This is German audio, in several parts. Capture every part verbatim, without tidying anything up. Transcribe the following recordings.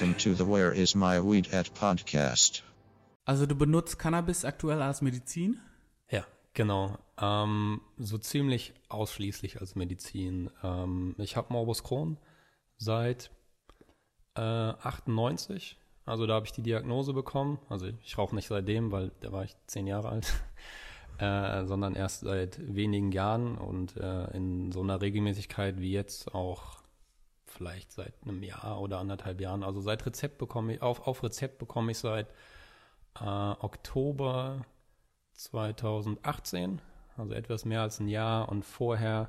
Welcome to the Where is My Weed At Podcast. Also du benutzt Cannabis aktuell als Medizin? Ja, genau. Ähm, so ziemlich ausschließlich als Medizin. Ähm, ich habe Morbus Crohn seit äh, achtundneunzig. Also da habe ich die Diagnose bekommen. Also ich rauche nicht seitdem, weil da war ich zehn Jahre alt. äh, sondern erst seit wenigen Jahren und äh, in so einer Regelmäßigkeit wie jetzt auch vielleicht seit einem Jahr oder anderthalb Jahren. Also seit Rezept bekomme ich, auf, auf Rezept bekomme ich seit äh, Oktober zweitausendachtzehn, also etwas mehr als ein Jahr. Und vorher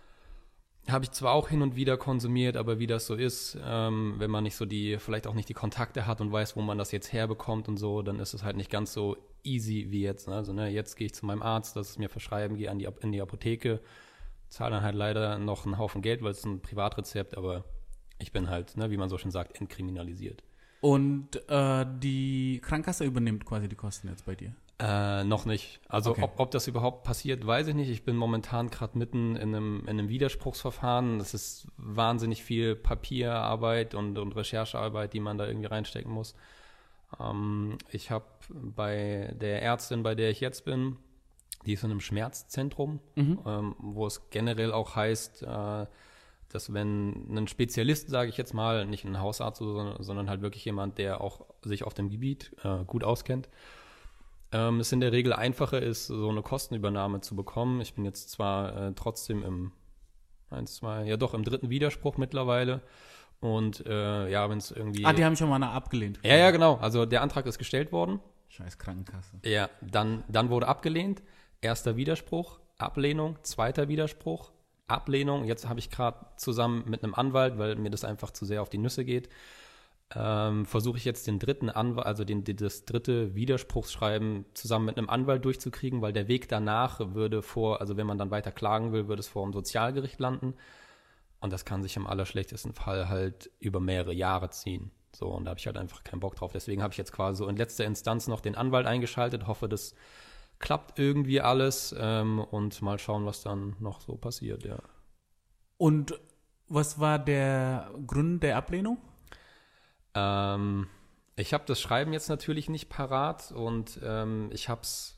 habe ich zwar auch hin und wieder konsumiert, aber wie das so ist, ähm, wenn man nicht so die, vielleicht auch nicht die Kontakte hat und weiß, wo man das jetzt herbekommt und so, dann ist es halt nicht ganz so easy wie jetzt. Ne? Also ne, jetzt gehe ich zu meinem Arzt, das es mir verschreiben, gehe an die, in die Apotheke, zahle dann halt leider noch einen Haufen Geld, weil es ein Privatrezept, aber ich bin halt, ne, wie man so schön sagt, entkriminalisiert. Und äh, die Krankenkasse übernimmt quasi die Kosten jetzt bei dir? Äh, noch nicht. Also Okay. ob, ob das überhaupt passiert, weiß ich nicht. Ich bin momentan gerade mitten in einem, in einem Widerspruchsverfahren. Das ist wahnsinnig viel Papierarbeit und, und Recherchearbeit, die man da irgendwie reinstecken muss. Ähm, ich habe bei der Ärztin, bei der ich jetzt bin, die ist in einem Schmerzzentrum, Mhm. ähm, wo es generell auch heißt, äh, dass wenn ein Spezialist, sage ich jetzt mal, nicht ein Hausarzt, sondern, sondern halt wirklich jemand, der auch sich auf dem Gebiet äh, gut auskennt, ähm, es in der Regel einfacher ist, so eine Kostenübernahme zu bekommen. Ich bin jetzt zwar äh, trotzdem im eins, zwei, ja doch im dritten Widerspruch mittlerweile und äh, ja, wenn es irgendwie... Ah, die haben schon mal eine abgelehnt. ja, ja, genau. Also der Antrag ist gestellt worden. Scheiß Krankenkasse. Ja, dann, dann wurde abgelehnt. Erster Widerspruch, Ablehnung, zweiter Widerspruch, Ablehnung. Jetzt habe ich gerade zusammen mit einem Anwalt, weil mir das einfach zu sehr auf die Nüsse geht, ähm, versuche ich jetzt den dritten Anwalt, also den, das dritte Widerspruchsschreiben zusammen mit einem Anwalt durchzukriegen, weil der Weg danach würde vor, also wenn man dann weiter klagen will, würde es vor dem Sozialgericht landen. Und das kann sich im allerschlechtesten Fall halt über mehrere Jahre ziehen. So, und da habe ich halt einfach keinen Bock drauf. Deswegen habe ich jetzt quasi so in letzter Instanz noch den Anwalt eingeschaltet, hoffe, das klappt irgendwie alles ähm, und mal schauen, was dann noch so passiert, ja. Und was war der Grund der Ablehnung? Ähm, ich habe das Schreiben jetzt natürlich nicht parat und ähm, ich habe es,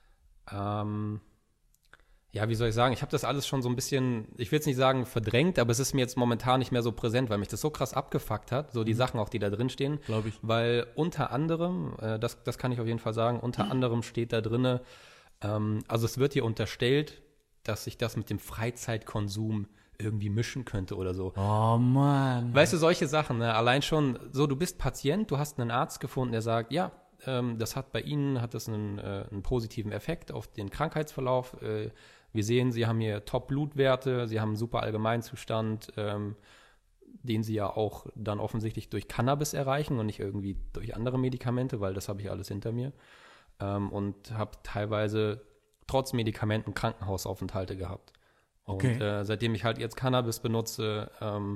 ähm, ja, wie soll ich sagen, ich habe das alles schon so ein bisschen, ich will jetzt nicht sagen verdrängt, aber es ist mir jetzt momentan nicht mehr so präsent, weil mich das so krass abgefuckt hat, so die Mhm. Sachen auch, die da drin stehen. Glaube ich. Weil unter anderem, äh, das, das kann ich auf jeden Fall sagen, unter anderem steht da drinne, ähm, also es wird hier unterstellt, dass sich das mit dem Freizeitkonsum irgendwie mischen könnte oder so. Oh Mann. Weißt du, solche Sachen, ne? Allein schon so, du bist Patient, du hast einen Arzt gefunden, der sagt, ja, ähm, das hat bei Ihnen, hat das einen, äh, einen positiven Effekt auf den Krankheitsverlauf. Äh, wir sehen, Sie haben hier Top-Blutwerte, Sie haben einen super Allgemeinzustand, ähm, den Sie ja auch dann offensichtlich durch Cannabis erreichen und nicht irgendwie durch andere Medikamente, weil das habe ich alles hinter mir. Ähm, und habe teilweise trotz Medikamenten Krankenhausaufenthalte gehabt. Okay. Und äh, seitdem ich halt jetzt Cannabis benutze, ähm,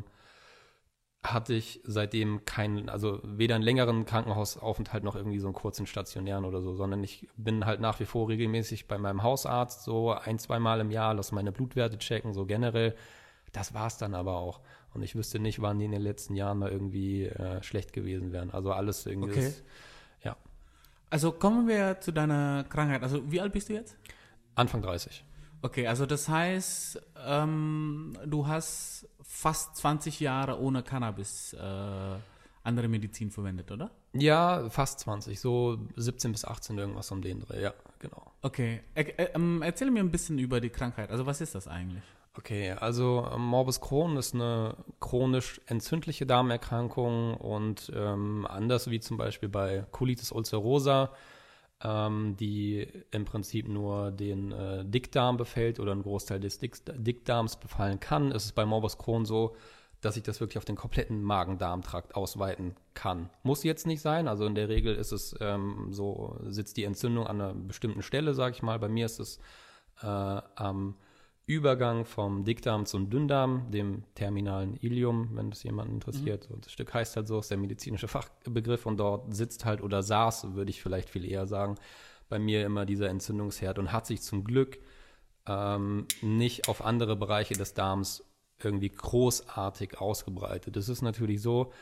hatte ich seitdem keinen, also weder einen längeren Krankenhausaufenthalt noch irgendwie so einen kurzen stationären oder so, sondern ich bin halt nach wie vor regelmäßig bei meinem Hausarzt, so ein, zweimal im Jahr, lasse meine Blutwerte checken, so generell. Das war's dann aber auch. Und ich wüsste nicht, wann die in den letzten Jahren mal irgendwie äh, schlecht gewesen wären. Also alles irgendwie. Okay. Ist, ja. Also kommen wir zu deiner Krankheit. Also wie alt bist du jetzt? Anfang dreißig. Okay, also das heißt, ähm, du hast fast zwanzig Jahre ohne Cannabis äh, andere Medizin verwendet, oder? Ja, fast zwanzig, so siebzehn bis achtzehn irgendwas um den Dreh, ja, genau. Okay, er, er, ähm, erzähl mir ein bisschen über die Krankheit. Also was ist das eigentlich? Okay, also ähm, Morbus Crohn ist eine chronisch entzündliche Darmerkrankung und ähm, anders wie zum Beispiel bei Colitis ulcerosa, ähm, die im Prinzip nur den äh, Dickdarm befällt oder einen Großteil des Dick Dickdarms befallen kann, ist es bei Morbus Crohn so, dass sich das wirklich auf den kompletten Magen-Darm-Trakt ausweiten kann. Muss jetzt nicht sein, also in der Regel ist es ähm, so, sitzt die Entzündung an einer bestimmten Stelle, sage ich mal. Bei mir ist es äh, am Übergang vom Dickdarm zum Dünndarm, dem terminalen Ileum, wenn das jemanden interessiert. Mhm. So, das Stück heißt halt so, ist der medizinische Fachbegriff und dort sitzt halt oder saß, würde ich vielleicht viel eher sagen, bei mir immer dieser Entzündungsherd und hat sich zum Glück ähm, nicht auf andere Bereiche des Darms irgendwie großartig ausgebreitet. Das ist natürlich so,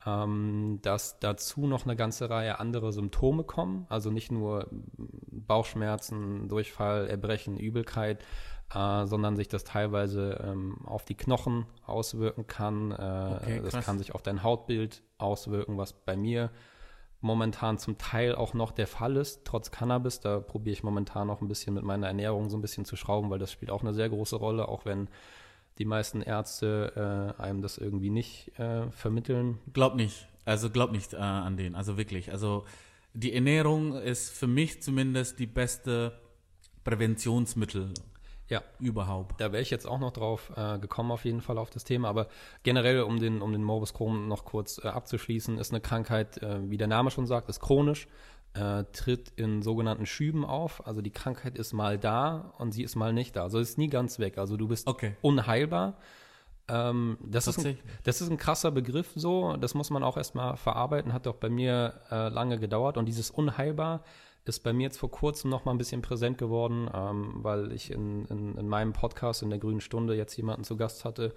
ähm, dass dazu noch eine ganze Reihe andere Symptome kommen, also nicht nur Bauchschmerzen, Durchfall, Erbrechen, Übelkeit, äh, sondern sich das teilweise ähm, auf die Knochen auswirken kann. Äh, Okay, das krass. kann sich auf dein Hautbild auswirken, was bei mir momentan zum Teil auch noch der Fall ist, trotz Cannabis. Da probiere ich momentan noch ein bisschen mit meiner Ernährung so ein bisschen zu schrauben, weil das spielt auch eine sehr große Rolle, auch wenn die meisten Ärzte äh, einem das irgendwie nicht äh, vermitteln. Glaub nicht. Also glaub nicht äh, an den. Also wirklich. Also die Ernährung ist für mich zumindest die beste Präventionsmittel Ja, überhaupt. da wäre ich jetzt auch noch drauf äh, gekommen, auf jeden Fall auf das Thema. Aber generell, um den, um den Morbus Crohn noch kurz äh, abzuschließen, ist eine Krankheit, äh, wie der Name schon sagt, ist chronisch, äh, tritt in sogenannten Schüben auf. Also die Krankheit ist mal da und sie ist mal nicht da. Also ist nie ganz weg. Also du bist Okay. unheilbar. Ähm, das, ist ein, Tatsächlich. das ist ein krasser Begriff so. Das muss man auch erstmal verarbeiten. Hat doch bei mir äh, lange gedauert. Und dieses unheilbar ist bei mir jetzt vor kurzem noch mal ein bisschen präsent geworden, ähm, weil ich in, in, in meinem Podcast in der Grünen Stunde jetzt jemanden zu Gast hatte,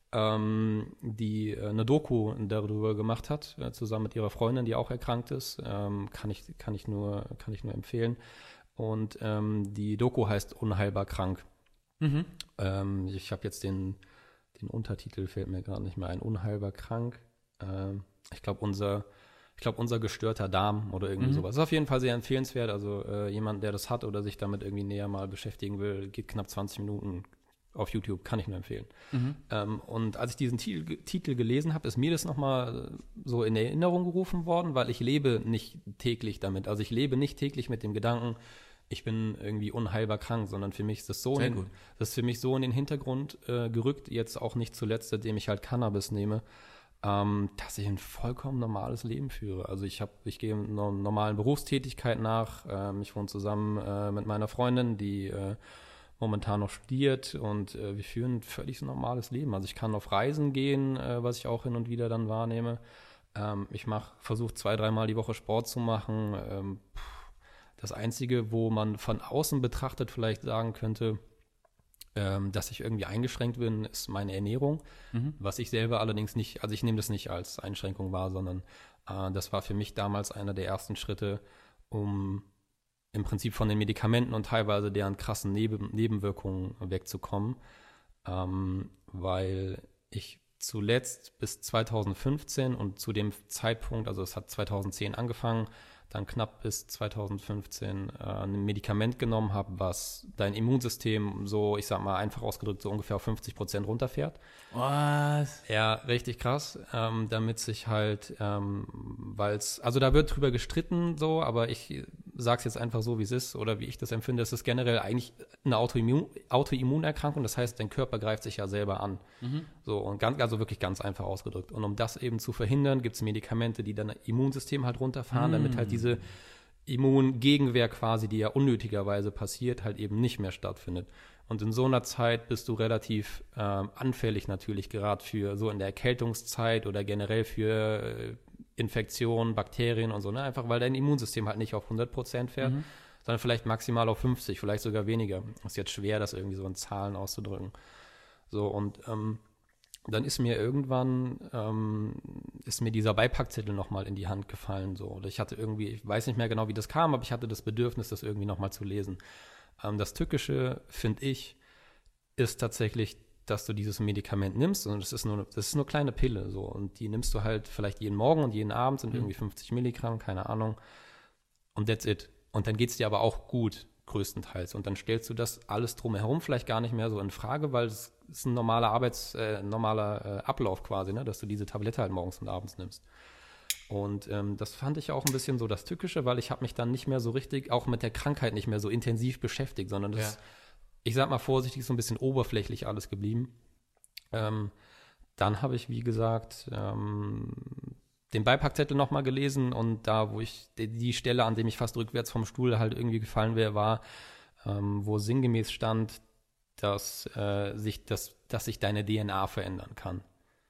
ähm, die äh, eine Doku darüber gemacht hat, äh, zusammen mit ihrer Freundin, die auch erkrankt ist. Ähm, kann ich, kann ich nur, kann ich nur empfehlen. Und ähm, die Doku heißt Unheilbar krank. Mhm. Ähm, ich habe jetzt den, den Untertitel, fällt mir gerade nicht mehr ein, Unheilbar krank. Ähm, ich glaube, unser Ich glaube, unser gestörter Darm oder irgendwie Mhm. sowas. Ist auf jeden Fall sehr empfehlenswert. Also äh, jemand, der das hat oder sich damit irgendwie näher mal beschäftigen will, geht knapp zwanzig Minuten auf YouTube, kann ich nur empfehlen. Mhm. Ähm, und als ich diesen Titel, Titel gelesen habe, ist mir das nochmal so in Erinnerung gerufen worden, weil ich lebe nicht täglich damit. Also ich lebe nicht täglich mit dem Gedanken, ich bin irgendwie unheilbar krank, sondern für mich ist das so, Sehr in, gut. das ist für mich so in den Hintergrund äh, gerückt, jetzt auch nicht zuletzt, seitdem ich halt Cannabis nehme, ähm, dass ich ein vollkommen normales Leben führe. Also ich habe, ich gehe einer normalen Berufstätigkeit nach. Ähm, ich wohne zusammen äh, mit meiner Freundin, die äh, momentan noch studiert, und äh, wir führen ein völlig normales Leben. Also ich kann auf Reisen gehen, äh, was ich auch hin und wieder dann wahrnehme. Ähm, ich mache, versuche zwei, dreimal die Woche Sport zu machen. Ähm, pff, das Einzige, wo man von außen betrachtet vielleicht sagen könnte, ähm, dass ich irgendwie eingeschränkt bin, ist meine Ernährung. Mhm. Was ich selber allerdings nicht, also ich nehme das nicht als Einschränkung wahr, sondern äh, das war für mich damals einer der ersten Schritte, um im Prinzip von den Medikamenten und teilweise deren krassen Neben Nebenwirkungen wegzukommen, ähm, weil ich zuletzt bis zweitausendfünfzehn und zu dem Zeitpunkt, also es hat zweitausendzehn angefangen, dann knapp bis zweitausendfünfzehn äh, ein Medikament genommen habe, was dein Immunsystem so, ich sag mal einfach ausgedrückt, so ungefähr auf fünfzig Prozent runterfährt. Was? Ja, richtig krass, ähm, damit sich halt, ähm, weil es, also da wird drüber gestritten so, aber ich sag's jetzt einfach so, wie es ist oder wie ich das empfinde. Es ist generell eigentlich eine Autoimmun Autoimmunerkrankung, das heißt, dein Körper greift sich ja selber an. Mhm. So, und ganz, also wirklich ganz einfach ausgedrückt. Und um das eben zu verhindern, gibt es Medikamente, die dein Immunsystem halt runterfahren, Mm. damit halt diese Immungegenwehr quasi, die ja unnötigerweise passiert, halt eben nicht mehr stattfindet. Und in so einer Zeit bist du relativ ähm, anfällig natürlich gerade für so in der Erkältungszeit oder generell für äh, Infektionen, Bakterien und so, ne? Einfach weil dein Immunsystem halt nicht auf hundert Prozent fährt, Mhm. sondern vielleicht maximal auf fünfzig, vielleicht sogar weniger. Ist jetzt schwer, das irgendwie so in Zahlen auszudrücken. So, und ähm, dann ist mir irgendwann, ähm, ist mir dieser Beipackzettel nochmal in die Hand gefallen. So. Oder ich hatte irgendwie, ich weiß nicht mehr genau, wie das kam, aber ich hatte das Bedürfnis, das irgendwie nochmal zu lesen. Ähm, das Tückische, finde ich, ist tatsächlich, dass du dieses Medikament nimmst, und das ist nur, das ist nur eine kleine Pille, so, und die nimmst du halt vielleicht jeden Morgen und jeden Abend, sind Mhm. irgendwie fünfzig Milligramm, keine Ahnung, und that's it. Und dann geht es dir aber auch gut, größtenteils, und dann stellst du das alles drumherum vielleicht gar nicht mehr so in Frage, weil es ist ein normaler Arbeits-, äh, normaler äh, Ablauf quasi, ne, dass du diese Tablette halt morgens und abends nimmst. Und ähm, das fand ich auch ein bisschen so das Tückische, weil ich habe mich dann nicht mehr so richtig, auch mit der Krankheit nicht mehr so intensiv beschäftigt, sondern das, Ja. ich sag mal vorsichtig, so ein bisschen oberflächlich alles geblieben. Ähm, dann habe ich, wie gesagt, ähm, den Beipackzettel nochmal gelesen, und da, wo ich, die, die Stelle, an dem ich fast rückwärts vom Stuhl halt irgendwie gefallen wäre, war, ähm, wo sinngemäß stand, dass, äh, sich, dass, dass sich deine D N A verändern kann.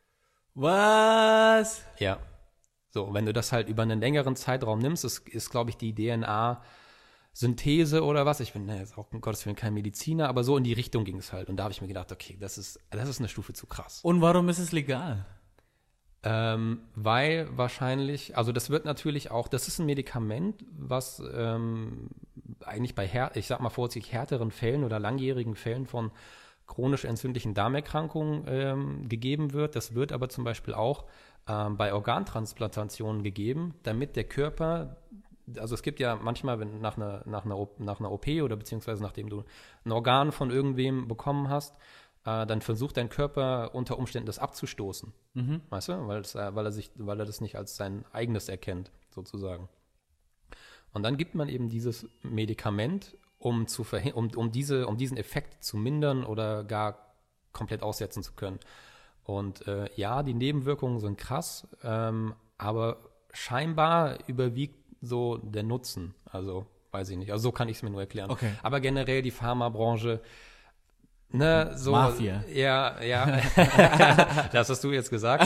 Was? Ja. So, wenn du das halt über einen längeren Zeitraum nimmst, ist, ist glaube ich, die D N A-Synthese oder was. Ich bin ne, jetzt auch um Gottes Willen kein Mediziner, aber so in die Richtung ging es halt. Und da habe ich mir gedacht, okay, das ist, das ist eine Stufe zu krass. Und warum ist es legal? Ähm, weil wahrscheinlich, also das wird natürlich auch, das ist ein Medikament, was ähm, eigentlich bei, här, ich sag mal vorsichtig, härteren Fällen oder langjährigen Fällen von chronisch entzündlichen Darmerkrankungen ähm, gegeben wird. Das wird aber zum Beispiel auch ähm, bei Organtransplantationen gegeben, damit der Körper, also es gibt ja manchmal, wenn nach einer, nach einer, nach einer O P oder beziehungsweise nachdem du ein Organ von irgendwem bekommen hast, äh, dann versucht dein Körper unter Umständen das abzustoßen. Mhm. Weißt du? Weil, es, äh, weil, er sich, weil er das nicht als sein eigenes erkennt, sozusagen. Und dann gibt man eben dieses Medikament, um, zu verhin- um, um, diese, um diesen Effekt zu mindern oder gar komplett aussetzen zu können. Und äh, ja, die Nebenwirkungen sind krass, ähm, aber scheinbar überwiegt so der Nutzen. Also, weiß ich nicht. Also so kann ich es mir nur erklären. Okay. Aber generell die Pharmabranche, ne, so. Mafia. Ja, ja. Das hast du jetzt gesagt.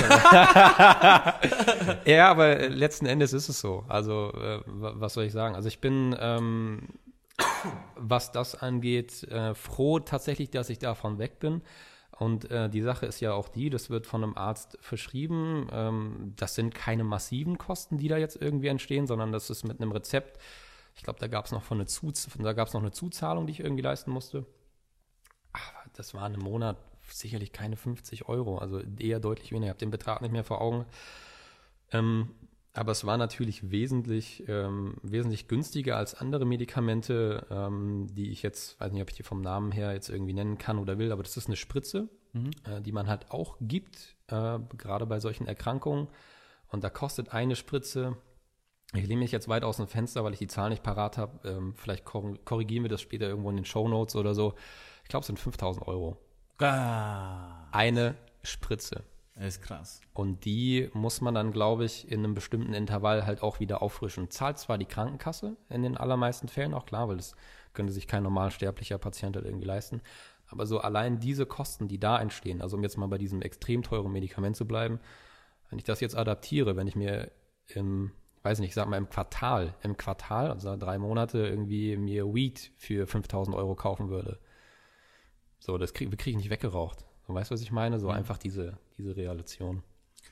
Ja, aber letzten Endes ist es so. Also, äh, was soll ich sagen? Also ich bin, ähm, was das angeht, äh, froh tatsächlich, dass ich davon weg bin. Und äh, die Sache ist ja auch die, das wird von einem Arzt verschrieben. Ähm, das sind keine massiven Kosten, die da jetzt irgendwie entstehen, sondern das ist mit einem Rezept. Ich glaube, da gab es noch, von eine Zuz- da gab's noch eine Zuzahlung, die ich irgendwie leisten musste. Aber das waren im Monat sicherlich keine fünfzig Euro, also eher deutlich weniger. Ich habe den Betrag nicht mehr vor Augen. Ähm, aber es war natürlich wesentlich, ähm, wesentlich günstiger als andere Medikamente, ähm, die ich jetzt, weiß nicht, ob ich die vom Namen her jetzt irgendwie nennen kann oder will, aber das ist eine Spritze, mhm. äh, die man halt auch gibt, äh, gerade bei solchen Erkrankungen. Und da kostet eine Spritze, ich lehne mich jetzt weit aus dem Fenster, weil ich die Zahl nicht parat habe, ähm, vielleicht kor- korrigieren wir das später irgendwo in den Shownotes oder so. Ich glaube, es sind fünftausend Euro. Ah, Eine Spritze. das ist krass. Und die muss man dann, glaube ich, in einem bestimmten Intervall halt auch wieder auffrischen. Zahlt zwar die Krankenkasse in den allermeisten Fällen auch, klar, weil das könnte sich kein normalsterblicher Patient halt irgendwie leisten. Aber so allein diese Kosten, die da entstehen, also um jetzt mal bei diesem extrem teuren Medikament zu bleiben, wenn ich das jetzt adaptiere, wenn ich mir im, weiß nicht, ich sag mal im Quartal, im Quartal, also drei Monate irgendwie mir Weed für fünftausend Euro kaufen würde, so, das kriege krieg ich nicht weggeraucht. So, weißt du, was ich meine? So ja. einfach diese, diese Relation.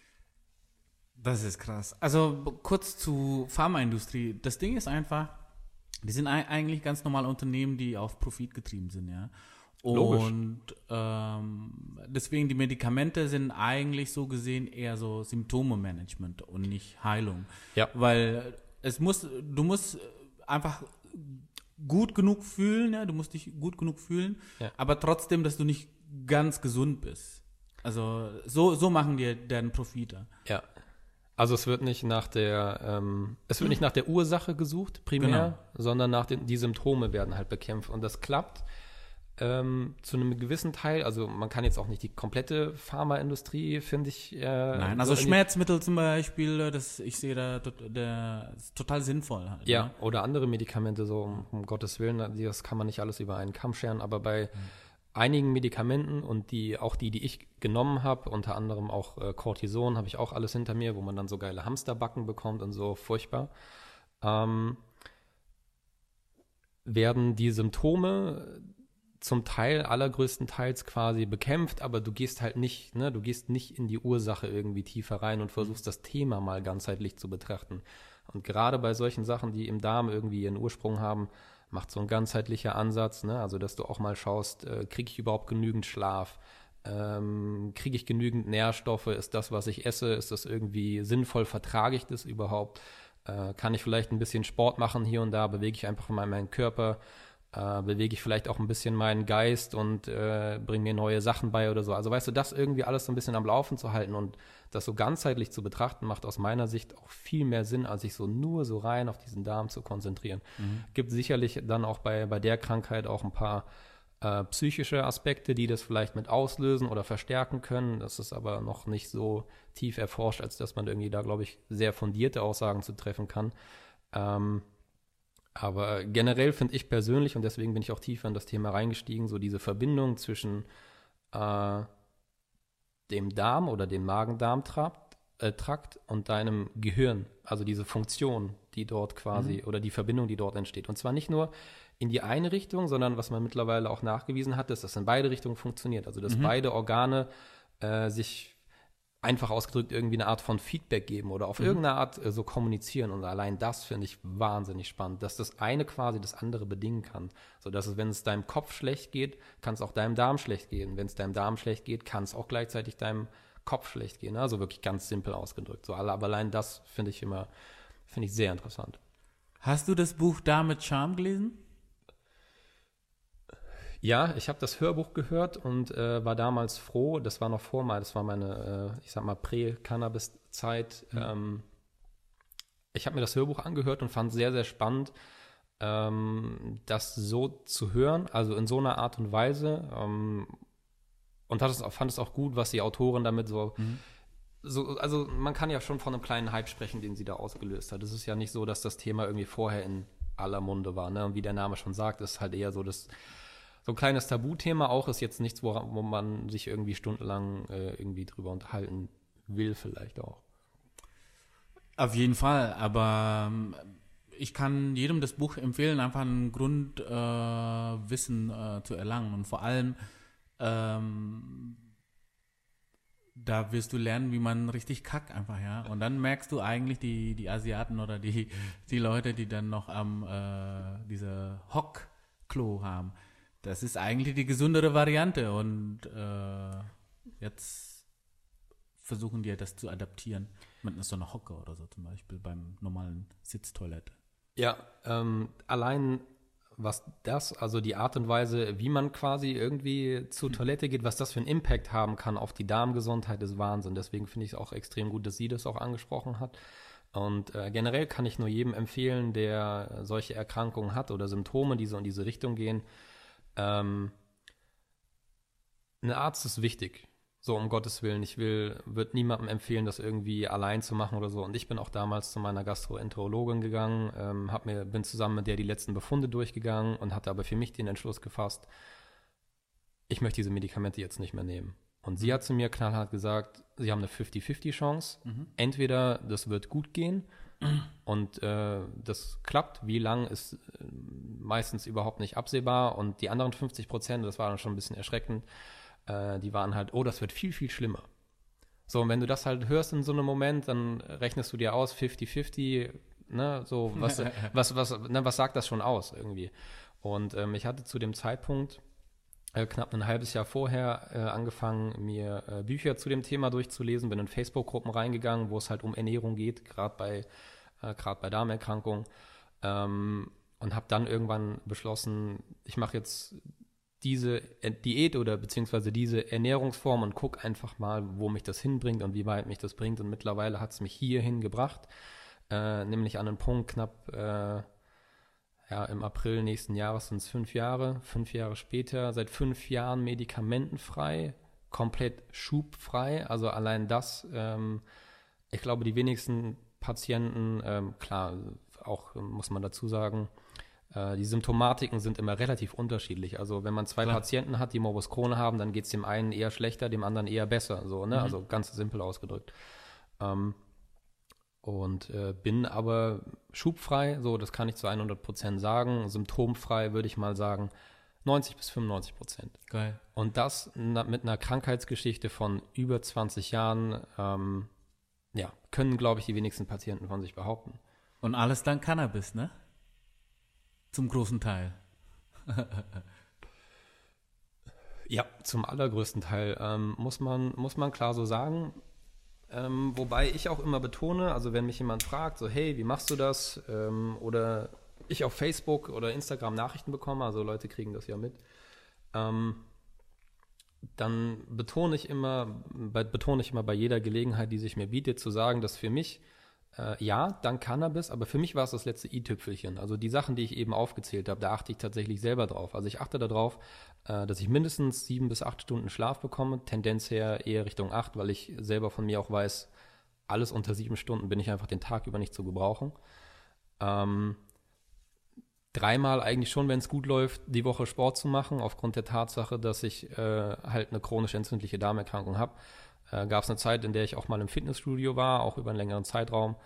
Das ist krass. Also b- kurz zu Pharmaindustrie. Das Ding ist einfach, die sind ei- eigentlich ganz normale Unternehmen, die auf Profit getrieben sind, ja. Logisch. Und ähm, deswegen die Medikamente sind eigentlich so gesehen eher so Symptome-Management und nicht Heilung. Ja. Weil es muss, du musst einfach gut genug fühlen, ja, du musst dich gut genug fühlen, Ja. aber trotzdem, dass du nicht ganz gesund bist. Also so, so machen die deren Profite. Ja. Also es wird nicht nach der, ähm, es wird nicht nach der Ursache gesucht, primär, Genau. sondern nach den, die Symptome werden halt bekämpft. Und das klappt ähm, zu einem gewissen Teil. Also man kann jetzt auch nicht die komplette Pharmaindustrie, finde ich. Äh, Nein, also so in die- Schmerzmittel zum Beispiel, das, ich sehe da tot- der, ist total sinnvoll halt. Ja, Ne? oder andere Medikamente, so um, um Gottes Willen, das kann man nicht alles über einen Kamm scheren, aber bei einigen Medikamenten und die auch die, die ich genommen habe, unter anderem auch äh, Cortison, habe ich auch alles hinter mir, wo man dann so geile Hamsterbacken bekommt und so, furchtbar, ähm, werden die Symptome zum Teil, allergrößtenteils quasi bekämpft, aber du gehst halt nicht, ne, du gehst nicht in die Ursache irgendwie tiefer rein und versuchst das Thema mal ganzheitlich zu betrachten. Und gerade bei solchen Sachen, die im Darm irgendwie ihren Ursprung haben, macht so ein ganzheitlicher Ansatz, ne, also dass du auch mal schaust, äh, kriege ich überhaupt genügend Schlaf, ähm, kriege ich genügend Nährstoffe, ist das, was ich esse, ist das irgendwie sinnvoll, vertrage ich das überhaupt, äh, kann ich vielleicht ein bisschen Sport machen hier und da, bewege ich einfach mal meinen Körper, Äh, bewege ich vielleicht auch ein bisschen meinen Geist und äh, bringe mir neue Sachen bei oder so. Also weißt du, das irgendwie alles so ein bisschen am Laufen zu halten und das so ganzheitlich zu betrachten, macht aus meiner Sicht auch viel mehr Sinn, als sich so nur so rein auf diesen Darm zu konzentrieren. Mhm. Gibt sicherlich dann auch bei, bei der Krankheit auch ein paar äh, psychische Aspekte, die das vielleicht mit auslösen oder verstärken können. Das ist aber noch nicht so tief erforscht, als dass man irgendwie da, glaube ich, sehr fundierte Aussagen zu treffen kann. Ähm, Aber generell finde ich persönlich, und deswegen bin ich auch tiefer in das Thema reingestiegen, so diese Verbindung zwischen äh, dem Darm oder dem Magen-Darm-Trakt äh, Trakt und deinem Gehirn, also diese Funktion, die dort quasi, mhm. oder die Verbindung, die dort entsteht. Und zwar nicht nur in die eine Richtung, sondern was man mittlerweile auch nachgewiesen hat, ist, dass das in beide Richtungen funktioniert. Also dass mhm. beide Organe äh, sich einfach ausgedrückt irgendwie eine Art von Feedback geben oder auf mhm. irgendeine Art äh, so kommunizieren. Und allein das finde ich wahnsinnig spannend, dass das eine quasi das andere bedingen kann. So dass es, wenn es deinem Kopf schlecht geht, kann es auch deinem Darm schlecht gehen. Wenn es deinem Darm schlecht geht, kann es auch gleichzeitig deinem Kopf schlecht gehen. Also wirklich ganz simpel ausgedrückt. So, aber allein das finde ich immer, finde ich sehr interessant. Hast du das Buch Da mit Charme gelesen? Ja, ich habe das Hörbuch gehört und äh, war damals froh. Das war noch vor mal, das war meine, äh, ich sag mal, Prä-Cannabis-Zeit. Mhm. Ähm, ich habe mir das Hörbuch angehört und fand es sehr, sehr spannend, ähm, das so zu hören, also in so einer Art und Weise. Ähm, und hat es auch, fand es auch gut, was die Autorin damit so, mhm. so, also man kann ja schon von einem kleinen Hype sprechen, den sie da ausgelöst hat. Es ist ja nicht so, dass das Thema irgendwie vorher in aller Munde war. Ne? Und wie der Name schon sagt, ist halt eher so das So ein kleines Tabuthema auch, ist jetzt nichts, wo, wo man sich irgendwie stundenlang äh, irgendwie drüber unterhalten will, vielleicht auch. Auf jeden Fall, aber ähm, ich kann jedem das Buch empfehlen, einfach ein Grundwissen äh, äh, zu erlangen. Und vor allem, ähm, da wirst du lernen, wie man richtig kackt einfach, ja. Und dann merkst du eigentlich die, die Asiaten oder die, die Leute, die dann noch am äh, diese Hockklo haben. Das ist eigentlich die gesündere Variante und äh, jetzt versuchen die das zu adaptieren mit so einer Hocke oder so zum Beispiel beim normalen Sitztoilette. Ja, ähm, allein was das, also die Art und Weise, wie man quasi irgendwie zur hm. Toilette geht, was das für einen Impact haben kann auf die Darmgesundheit, ist Wahnsinn. Deswegen finde ich es auch extrem gut, dass sie das auch angesprochen hat. Und äh, generell kann ich nur jedem empfehlen, der solche Erkrankungen hat oder Symptome, die so in diese Richtung gehen, Ähm, ein Arzt ist wichtig, so um Gottes Willen. Ich will, würde niemandem empfehlen, das irgendwie allein zu machen oder so. Und ich bin auch damals zu meiner Gastroenterologin gegangen, ähm, hab mir, bin zusammen mit der die letzten Befunde durchgegangen und hatte aber für mich den Entschluss gefasst, ich möchte diese Medikamente jetzt nicht mehr nehmen. Und sie hat zu mir knallhart gesagt, sie haben eine fünfzig fünfzig Chance. Mhm. Entweder das wird gut gehen und äh, das klappt. Wie lang ist äh, meistens überhaupt nicht absehbar. Und die anderen fünfzig Prozent, das war dann schon ein bisschen erschreckend, äh, die waren halt, oh, das wird viel, viel schlimmer. So, und wenn du das halt hörst in so einem Moment, dann rechnest du dir aus, fünfzig fünfzig, ne, so, was, was, was, ne, was sagt das schon aus irgendwie? Und ähm, ich hatte zu dem Zeitpunkt Äh, knapp ein halbes Jahr vorher äh, angefangen, mir äh, Bücher zu dem Thema durchzulesen, bin in Facebook-Gruppen reingegangen, wo es halt um Ernährung geht, gerade bei, äh, gerade bei Darmerkrankungen, ähm, und habe dann irgendwann beschlossen, ich mache jetzt diese Diät oder beziehungsweise diese Ernährungsform und gucke einfach mal, wo mich das hinbringt und wie weit mich das bringt. Und mittlerweile hat es mich hierhin gebracht, äh, nämlich an einen Punkt knapp äh, Ja, im April nächsten Jahres sind es fünf Jahre, fünf Jahre später, seit fünf Jahren medikamentenfrei, komplett schubfrei, also allein das, ähm, ich glaube, die wenigsten Patienten, ähm, klar, auch muss man dazu sagen, äh, die Symptomatiken sind immer relativ unterschiedlich, also wenn man zwei klar. Patienten hat, die Morbus Crohn haben, dann geht es dem einen eher schlechter, dem anderen eher besser, so, ne? Mhm. Also ganz simpel ausgedrückt. Ähm, Und äh, bin aber schubfrei, so das kann ich zu hundert Prozent sagen, symptomfrei würde ich mal sagen neunzig bis fünfundneunzig Prozent. Geil. Und das na, mit einer Krankheitsgeschichte von über zwanzig Jahren, ähm, ja, können, glaube ich, die wenigsten Patienten von sich behaupten. Und alles dank Cannabis, ne? Zum großen Teil. Ja, zum allergrößten Teil ähm, muss man, muss man klar so sagen. Ähm, wobei ich auch immer betone, also wenn mich jemand fragt, so hey, wie machst du das? Ähm, oder ich auf Facebook oder Instagram Nachrichten bekomme, also Leute kriegen das ja mit, ähm, dann betone ich immer, bei, betone ich immer bei jeder Gelegenheit, die sich mir bietet, zu sagen, dass für mich, äh, ja, dank Cannabis, aber für mich war es das letzte i-Tüpfelchen. Also die Sachen, die ich eben aufgezählt habe, da achte ich tatsächlich selber drauf. Also ich achte darauf, äh, dass ich mindestens sieben bis acht Stunden Schlaf bekomme, Tendenz her eher Richtung acht, weil ich selber von mir auch weiß, alles unter sieben Stunden bin ich einfach den Tag über nicht zu gebrauchen. Ähm, dreimal eigentlich schon, wenn es gut läuft, die Woche Sport zu machen, aufgrund der Tatsache, dass ich äh, halt eine chronisch entzündliche Darmerkrankung habe. Äh, gab es eine Zeit, in der ich auch mal im Fitnessstudio war, auch über einen längeren Zeitraum.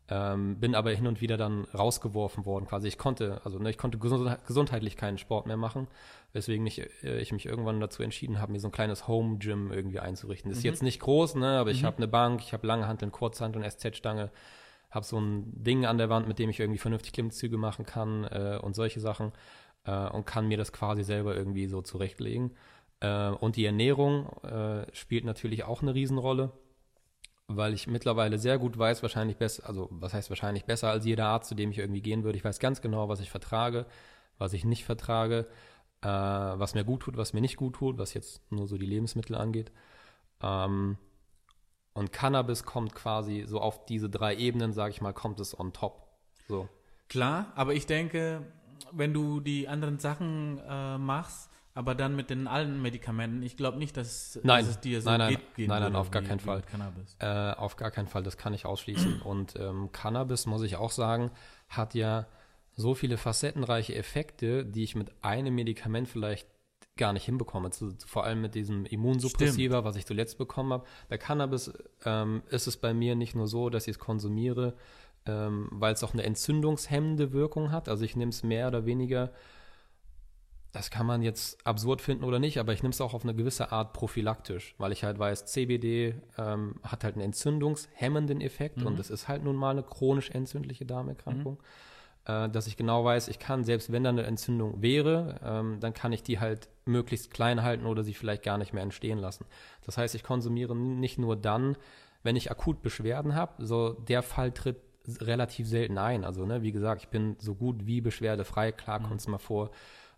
Ähm, bin aber hin und wieder dann rausgeworfen worden, quasi. Ich konnte, also ne, ich konnte gesund, gesundheitlich keinen Sport mehr machen, weswegen ich, äh, ich mich irgendwann dazu entschieden habe, mir so ein kleines Home-Gym irgendwie einzurichten. Ist mhm. jetzt nicht groß, ne, aber mhm. ich habe eine Bank, ich habe Langhanteln, Kurzhanteln, S Z-Stange, habe so ein Ding an der Wand, mit dem ich irgendwie vernünftig Klimmzüge machen kann äh, und solche Sachen äh, und kann mir das quasi selber irgendwie so zurechtlegen. Äh, und die Ernährung äh, spielt natürlich auch eine Riesenrolle, weil ich mittlerweile sehr gut weiß, wahrscheinlich besser, also was heißt wahrscheinlich besser als jeder Arzt, zu dem ich irgendwie gehen würde. Ich weiß ganz genau, was ich vertrage, was ich nicht vertrage, äh, was mir gut tut, was mir nicht gut tut, was jetzt nur so die Lebensmittel angeht. Ähm, und Cannabis kommt quasi so auf diese drei Ebenen, sage ich mal, kommt es on top. So. Klar, aber ich denke, wenn du die anderen Sachen äh, machst, aber dann mit den alten Medikamenten, ich glaube nicht, dass, nein, dass es dir so nein, nein, geht. Gehen nein, nein, würde, auf gar wie, keinen wie Fall. Cannabis. Äh, auf gar keinen Fall, das kann ich ausschließen. Und ähm, Cannabis, muss ich auch sagen, hat ja so viele facettenreiche Effekte, die ich mit einem Medikament vielleicht gar nicht hinbekomme. Zu, vor allem mit diesem Immunsuppressiva, Stimmt. was ich zuletzt bekommen habe. Bei Cannabis ähm, ist es bei mir nicht nur so, dass ich es konsumiere, ähm, weil es auch eine entzündungshemmende Wirkung hat. Also ich nehme es mehr oder weniger. Das kann man jetzt absurd finden oder nicht, aber ich nehme es auch auf eine gewisse Art prophylaktisch, weil ich halt weiß, C B D ähm, hat halt einen entzündungshemmenden Effekt mhm. und es ist halt nun mal eine chronisch entzündliche Darmerkrankung, mhm. äh, dass ich genau weiß, ich kann, selbst wenn da eine Entzündung wäre, ähm, dann kann ich die halt möglichst klein halten oder sie vielleicht gar nicht mehr entstehen lassen. Das heißt, ich konsumiere nicht nur dann, wenn ich akut Beschwerden habe, so der Fall tritt relativ selten ein. Also ne, wie gesagt, ich bin so gut wie beschwerdefrei, klar mhm. kommt es mal vor,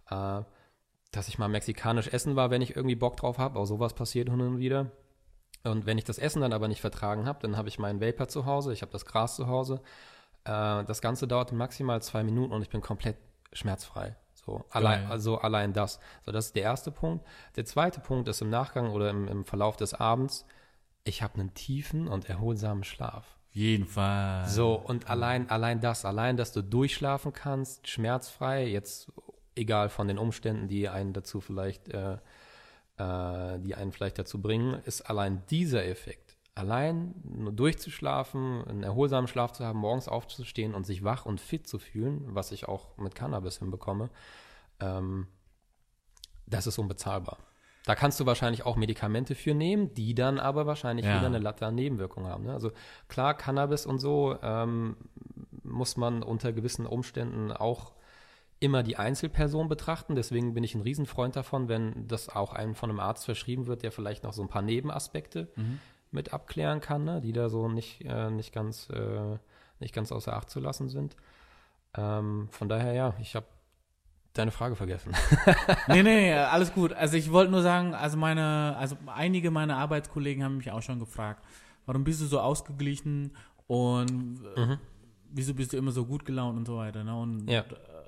dass ich mal mexikanisch essen war, wenn ich irgendwie Bock drauf habe. Auch sowas passiert hin und wieder. Und wenn ich das Essen dann aber nicht vertragen habe, dann habe ich meinen Vapor zu Hause, ich habe das Gras zu Hause. Äh, das Ganze dauert maximal zwei Minuten und ich bin komplett schmerzfrei. So, allein, also allein das. So, das ist der erste Punkt. Der zweite Punkt ist im Nachgang oder im, im Verlauf des Abends, ich habe einen tiefen und erholsamen Schlaf. Auf jeden Fall. So, und allein, allein das, allein, dass du durchschlafen kannst, schmerzfrei, jetzt egal von den Umständen, die einen dazu vielleicht, äh, äh, die einen vielleicht dazu bringen, ist allein dieser Effekt. Allein nur durchzuschlafen, einen erholsamen Schlaf zu haben, morgens aufzustehen und sich wach und fit zu fühlen, was ich auch mit Cannabis hinbekomme, ähm, das ist unbezahlbar. Da kannst du wahrscheinlich auch Medikamente für nehmen, die dann aber wahrscheinlich ja. wieder eine Latte an Nebenwirkungen haben. Ne? Also klar, Cannabis und so ähm, muss man unter gewissen Umständen auch immer die Einzelperson betrachten. Deswegen bin ich ein Riesenfreund davon, wenn das auch einem von einem Arzt verschrieben wird, der vielleicht noch so ein paar Nebenaspekte mhm. mit abklären kann, ne? Die da so nicht, äh, nicht, ganz, äh, nicht ganz außer Acht zu lassen sind. Ähm, von daher, ja, ich habe deine Frage vergessen. nee, nee, alles gut. Also ich wollte nur sagen, also meine, also einige meiner Arbeitskollegen haben mich auch schon gefragt, warum bist du so ausgeglichen und mhm. wieso bist du immer so gut gelaunt und so weiter. Ne? Und ja.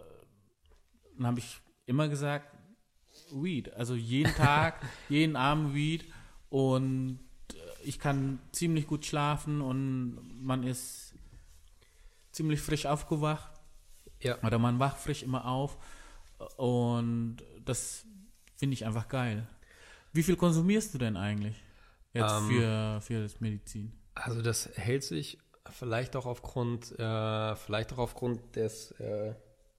Dann habe ich immer gesagt, Weed. Also jeden Tag, jeden Abend Weed. Und ich kann ziemlich gut schlafen und man ist ziemlich frisch aufgewacht. Ja. Oder man wacht frisch immer auf. Und das finde ich einfach geil. Wie viel konsumierst du denn eigentlich jetzt um, für, für das Medizin? Also das hält sich vielleicht auch aufgrund, äh, vielleicht auch aufgrund des äh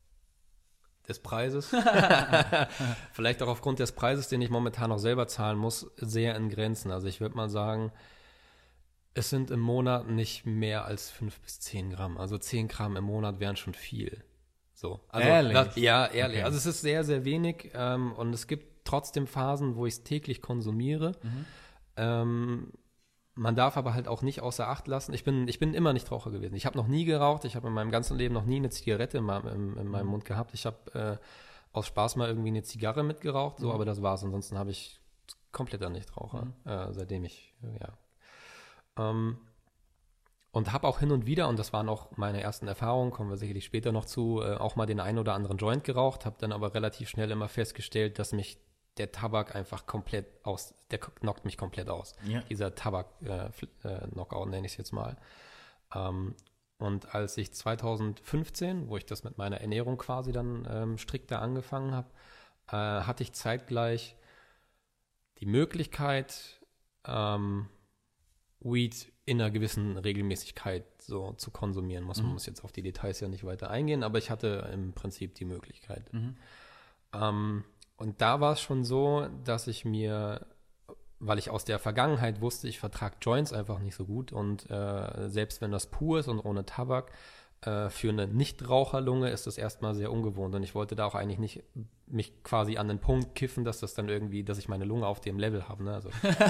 des Preises, vielleicht auch aufgrund des Preises, den ich momentan noch selber zahlen muss, sehr in Grenzen. Also ich würde mal sagen, es sind im Monat nicht mehr als fünf bis zehn Gramm. Also zehn Gramm im Monat wären schon viel. So. Also ehrlich? Das, ja, ehrlich. Okay. Also es ist sehr, sehr wenig ähm, und es gibt trotzdem Phasen, wo ich es täglich konsumiere. Mhm. Ähm, Man darf aber halt auch nicht außer Acht lassen. Ich bin, ich bin immer Nichtraucher gewesen. Ich habe noch nie geraucht. Ich habe in meinem ganzen Leben noch nie eine Zigarette in meinem, in, in meinem Mund gehabt. Ich habe äh, aus Spaß mal irgendwie eine Zigarre mitgeraucht, so, mhm. aber das war's. Ansonsten habe ich kompletter Nichtraucher, mhm. äh, seitdem ich, äh, ja. Ähm, und habe auch hin und wieder, und das waren auch meine ersten Erfahrungen, kommen wir sicherlich später noch zu, äh, auch mal den einen oder anderen Joint geraucht, habe dann aber relativ schnell immer festgestellt, dass mich der Tabak einfach komplett aus, der knockt mich komplett aus. Ja. Dieser Tabak-Knockout äh, nenne ich es jetzt mal. Ähm, und als ich zwanzig fünfzehn, wo ich das mit meiner Ernährung quasi dann ähm, strikter angefangen habe, äh, hatte ich zeitgleich die Möglichkeit, ähm, Weed in einer gewissen Regelmäßigkeit so zu konsumieren. Muss, man muss jetzt auf die Details ja nicht weiter eingehen, aber ich hatte im Prinzip die Möglichkeit. Mhm. Ähm, und da war es schon so, dass ich mir, weil ich aus der Vergangenheit wusste, ich vertrage Joints einfach nicht so gut und äh, selbst wenn das pur ist und ohne Tabak, äh, für eine Nichtraucherlunge ist das erstmal sehr ungewohnt und ich wollte da auch eigentlich nicht mich quasi an den Punkt kiffen, dass das dann irgendwie, dass ich meine Lunge auf dem Level habe, ne? Also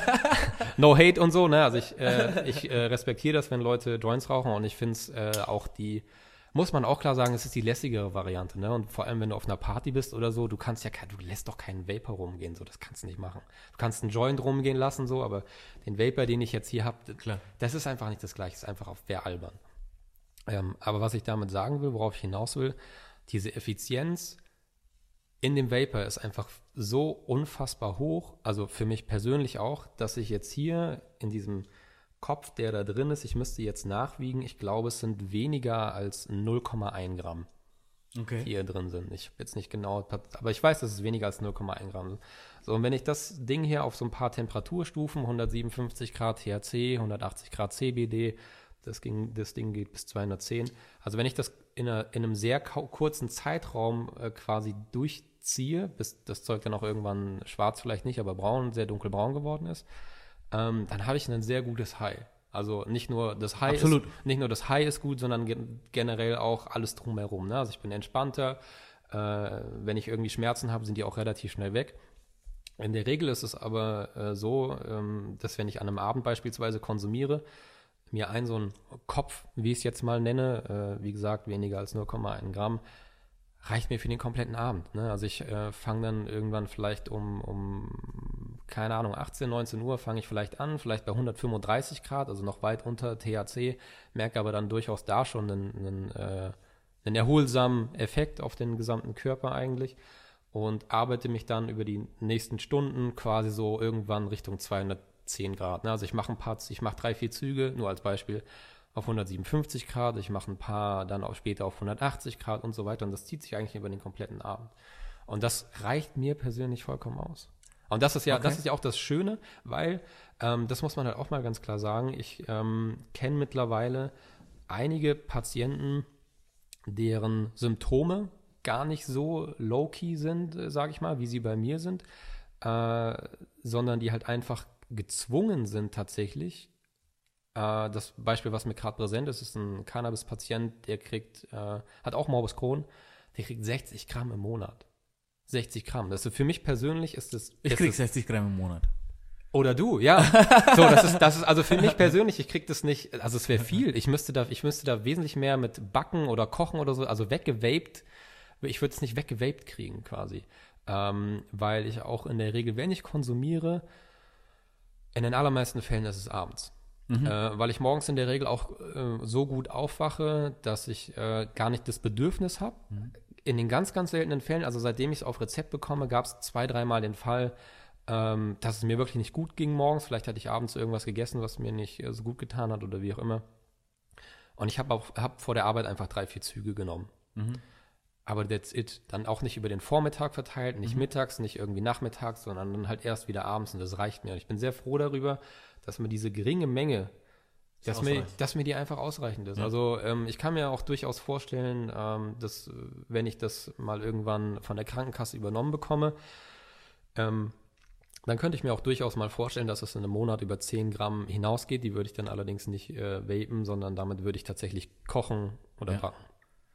no hate und so, ne? Also ich, äh, ich äh, respektiere das, wenn Leute Joints rauchen und ich finde es äh, auch die, muss man auch klar sagen, es ist die lässigere Variante, ne? Und vor allem, wenn du auf einer Party bist oder so, du kannst ja, du lässt doch keinen Vapor rumgehen, so, das kannst du nicht machen. Du kannst einen Joint rumgehen lassen, so, aber den Vapor, den ich jetzt hier habe, das ist einfach nicht das Gleiche, ist einfach auf sehr albern. Ähm, aber was ich damit sagen will, worauf ich hinaus will, diese Effizienz in dem Vapor ist einfach so unfassbar hoch, also für mich persönlich auch, dass ich jetzt hier in diesem Kopf, der da drin ist, ich müsste jetzt nachwiegen, ich glaube, es sind weniger als null Komma eins Gramm, okay. die hier drin sind. Ich habe jetzt nicht genau, aber ich weiß, dass es weniger als null Komma eins Gramm sind. So, und wenn ich das Ding hier auf so ein paar Temperaturstufen, hundertsiebenundfünfzig Grad T H C, hundertachtzig Grad C B D, das, ging, das Ding geht bis zweihundertzehn, also wenn ich das in, einer, in einem sehr kurzen Zeitraum äh, quasi durchziehe, bis das Zeug dann auch irgendwann schwarz vielleicht nicht, aber braun, sehr dunkelbraun geworden ist, ähm, dann habe ich ein sehr gutes High. Also nicht nur das High Absolut. ist, nicht nur das High ist gut, sondern gen- generell auch alles drumherum. Ne? Also ich bin entspannter, äh, wenn ich irgendwie Schmerzen habe, sind die auch relativ schnell weg. In der Regel ist es aber äh, so, ähm, dass wenn ich an einem Abend beispielsweise konsumiere, mir ein so ein Kopf, wie ich es jetzt mal nenne, äh, wie gesagt, weniger als null Komma eins Gramm, reicht mir für den kompletten Abend. Ne? Also ich äh, fange dann irgendwann vielleicht um, um, keine Ahnung, achtzehn, neunzehn Uhr fange ich vielleicht an, vielleicht bei hundertfünfunddreißig Grad, also noch weit unter T H C, merke aber dann durchaus da schon einen, einen, äh, einen erholsamen Effekt auf den gesamten Körper eigentlich und arbeite mich dann über die nächsten Stunden quasi so irgendwann Richtung zweihundertzehn Grad. Ne? Also ich mache ein paar, ich mache drei, vier Züge, nur als Beispiel, auf hundertsiebenundfünfzig Grad, ich mache ein paar dann auch später auf hundertachtzig Grad und so weiter und das zieht sich eigentlich über den kompletten Abend. Und das reicht mir persönlich vollkommen aus. Und das ist ja, okay. das ist ja auch das Schöne, weil, ähm, das muss man halt auch mal ganz klar sagen, ich ähm, kenne mittlerweile einige Patienten, deren Symptome gar nicht so low-key sind, äh, sage ich mal, wie sie bei mir sind, äh, sondern die halt einfach gezwungen sind tatsächlich. Äh, das Beispiel, was mir gerade präsent ist, ist ein Cannabis-Patient, der kriegt, äh, hat auch Morbus Crohn, der kriegt sechzig Gramm im Monat. sechzig Gramm. Das ist für mich persönlich ist das. Ich das krieg ist, sechzig Gramm im Monat. Oder du, ja. So, das ist, das ist also für mich persönlich, ich krieg das nicht, also es wäre viel. Ich müsste da, ich müsste da wesentlich mehr mit Backen oder Kochen oder so, also weggevaped. Ich würde es nicht weggevaped kriegen quasi. Ähm, weil ich auch in der Regel, wenn ich konsumiere, in den allermeisten Fällen ist es abends. Mhm. Äh, weil ich morgens in der Regel auch äh, so gut aufwache, dass ich äh, gar nicht das Bedürfnis habe. Mhm. In den ganz, ganz seltenen Fällen, also seitdem ich es auf Rezept bekomme, gab es zwei, dreimal den Fall, ähm, dass es mir wirklich nicht gut ging morgens. Vielleicht hatte ich abends irgendwas gegessen, was mir nicht äh, so gut getan hat oder wie auch immer. Und ich habe auch hab vor der Arbeit einfach drei, vier Züge genommen. Mhm. Aber that's it. Dann auch nicht über den Vormittag verteilt, nicht mhm. mittags, nicht irgendwie nachmittags, sondern dann halt erst wieder abends und das reicht mir. Und ich bin sehr froh darüber, dass mir diese geringe Menge, dass mir, dass mir die einfach ausreichend ist. Ja. Also ähm, ich kann mir auch durchaus vorstellen, ähm, dass wenn ich das mal irgendwann von der Krankenkasse übernommen bekomme, ähm, dann könnte ich mir auch durchaus mal vorstellen, dass es in einem Monat über zehn Gramm hinausgeht. Die würde ich dann allerdings nicht äh, vapen, sondern damit würde ich tatsächlich kochen oder ja. backen.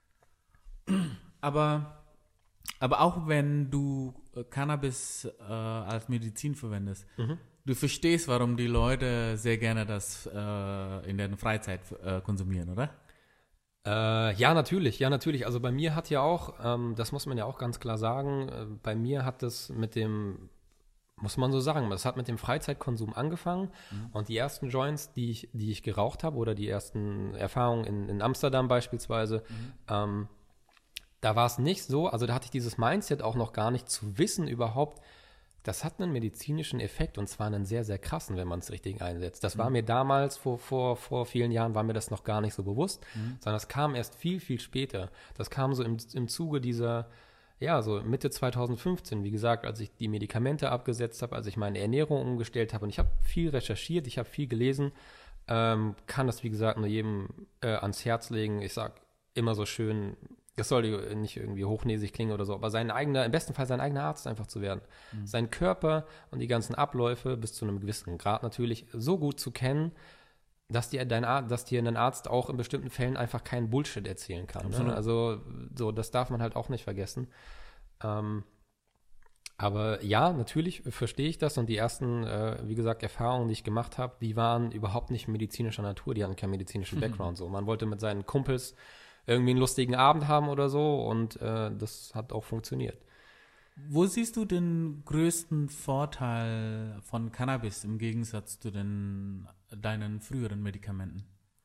Aber, aber auch wenn du Cannabis äh, als Medizin verwendest, mhm. du verstehst, warum die Leute sehr gerne das äh, in der Freizeit äh, konsumieren, oder? Äh, ja, natürlich, ja, natürlich. Also bei mir hat ja auch, ähm, das muss man ja auch ganz klar sagen, äh, bei mir hat das mit dem, muss man so sagen, das hat mit dem Freizeitkonsum angefangen mhm. und die ersten Joints, die ich, die ich geraucht habe oder die ersten Erfahrungen in, in Amsterdam beispielsweise, mhm. ähm, da war es nicht so, also da hatte ich dieses Mindset auch noch gar nicht zu wissen überhaupt, das hat einen medizinischen Effekt und zwar einen sehr, sehr krassen, wenn man es richtig einsetzt. Das mhm. war mir damals, vor, vor, vor vielen Jahren, war mir das noch gar nicht so bewusst, mhm. sondern das kam erst viel, viel später. Das kam so im, im Zuge dieser, ja, so Mitte zweitausendfünfzehn, wie gesagt, als ich die Medikamente abgesetzt habe, als ich meine Ernährung umgestellt habe und ich habe viel recherchiert, ich habe viel gelesen, Ähm, kann das, wie gesagt, nur jedem äh, ans Herz legen. Ich sag immer so schön, das soll nicht irgendwie hochnäsig klingen oder so, aber sein eigener, im besten Fall sein eigener Arzt einfach zu werden. Mhm. Seinen Körper und die ganzen Abläufe bis zu einem gewissen Grad natürlich so gut zu kennen, dass dir dein Arzt, dass dir ein Arzt auch in bestimmten Fällen einfach keinen Bullshit erzählen kann. Ne? Also so, das darf man halt auch nicht vergessen. Ähm, aber ja, natürlich verstehe ich das und die ersten, äh, wie gesagt, Erfahrungen, die ich gemacht habe, die waren überhaupt nicht medizinischer Natur, die hatten keinen medizinischen mhm. Background. So. Man wollte mit seinen Kumpels irgendwie einen lustigen Abend haben oder so und äh, das hat auch funktioniert. Wo siehst du den größten Vorteil von Cannabis im Gegensatz zu den, deinen früheren Medikamenten?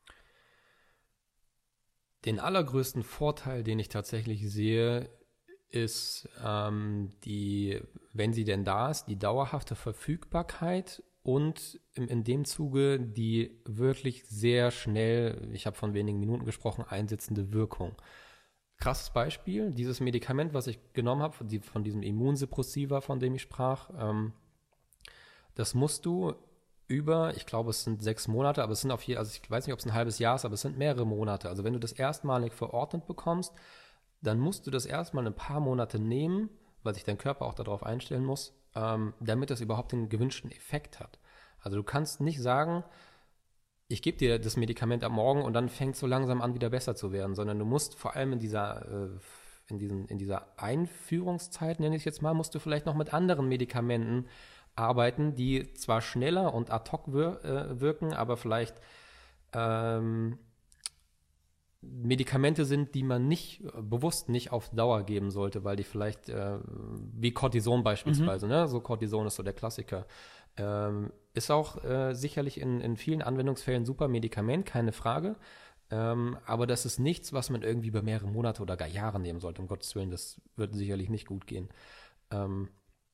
Den allergrößten Vorteil, den ich tatsächlich sehe, ist ähm, die, wenn sie denn da ist, die dauerhafte Verfügbarkeit und in, in dem Zuge die wirklich sehr schnell, ich habe von wenigen Minuten gesprochen, einsetzende Wirkung. Krasses Beispiel, dieses Medikament, was ich genommen habe, von, die, von diesem Immunsuppressiva, von dem ich sprach, ähm, das musst du über, ich glaube, es sind sechs Monate, aber es sind auf je, also ich weiß nicht, ob es ein halbes Jahr ist, aber es sind mehrere Monate. Also wenn du das erstmalig verordnet bekommst, dann musst du das erstmal ein paar Monate nehmen, weil sich dein Körper auch darauf einstellen muss, ähm, damit das überhaupt den gewünschten Effekt hat. Also du kannst nicht sagen, ich gebe dir das Medikament am Morgen und dann fängt es so langsam an, wieder besser zu werden, sondern du musst vor allem in dieser, äh, in diesen, in dieser Einführungszeit, nenne ich es jetzt mal, musst du vielleicht noch mit anderen Medikamenten arbeiten, die zwar schneller und ad hoc wir, äh, wirken, aber vielleicht ähm, Medikamente sind, die man nicht äh, bewusst nicht auf Dauer geben sollte, weil die vielleicht, äh, wie Cortison beispielsweise, mhm. ne? So Cortison ist so der Klassiker. Ähm, ist auch äh, sicherlich in, in vielen Anwendungsfällen ein super Medikament, keine Frage. Ähm, aber das ist nichts, was man irgendwie über mehrere Monate oder gar Jahre nehmen sollte, um Gottes Willen. Das wird sicherlich nicht gut gehen. Ähm,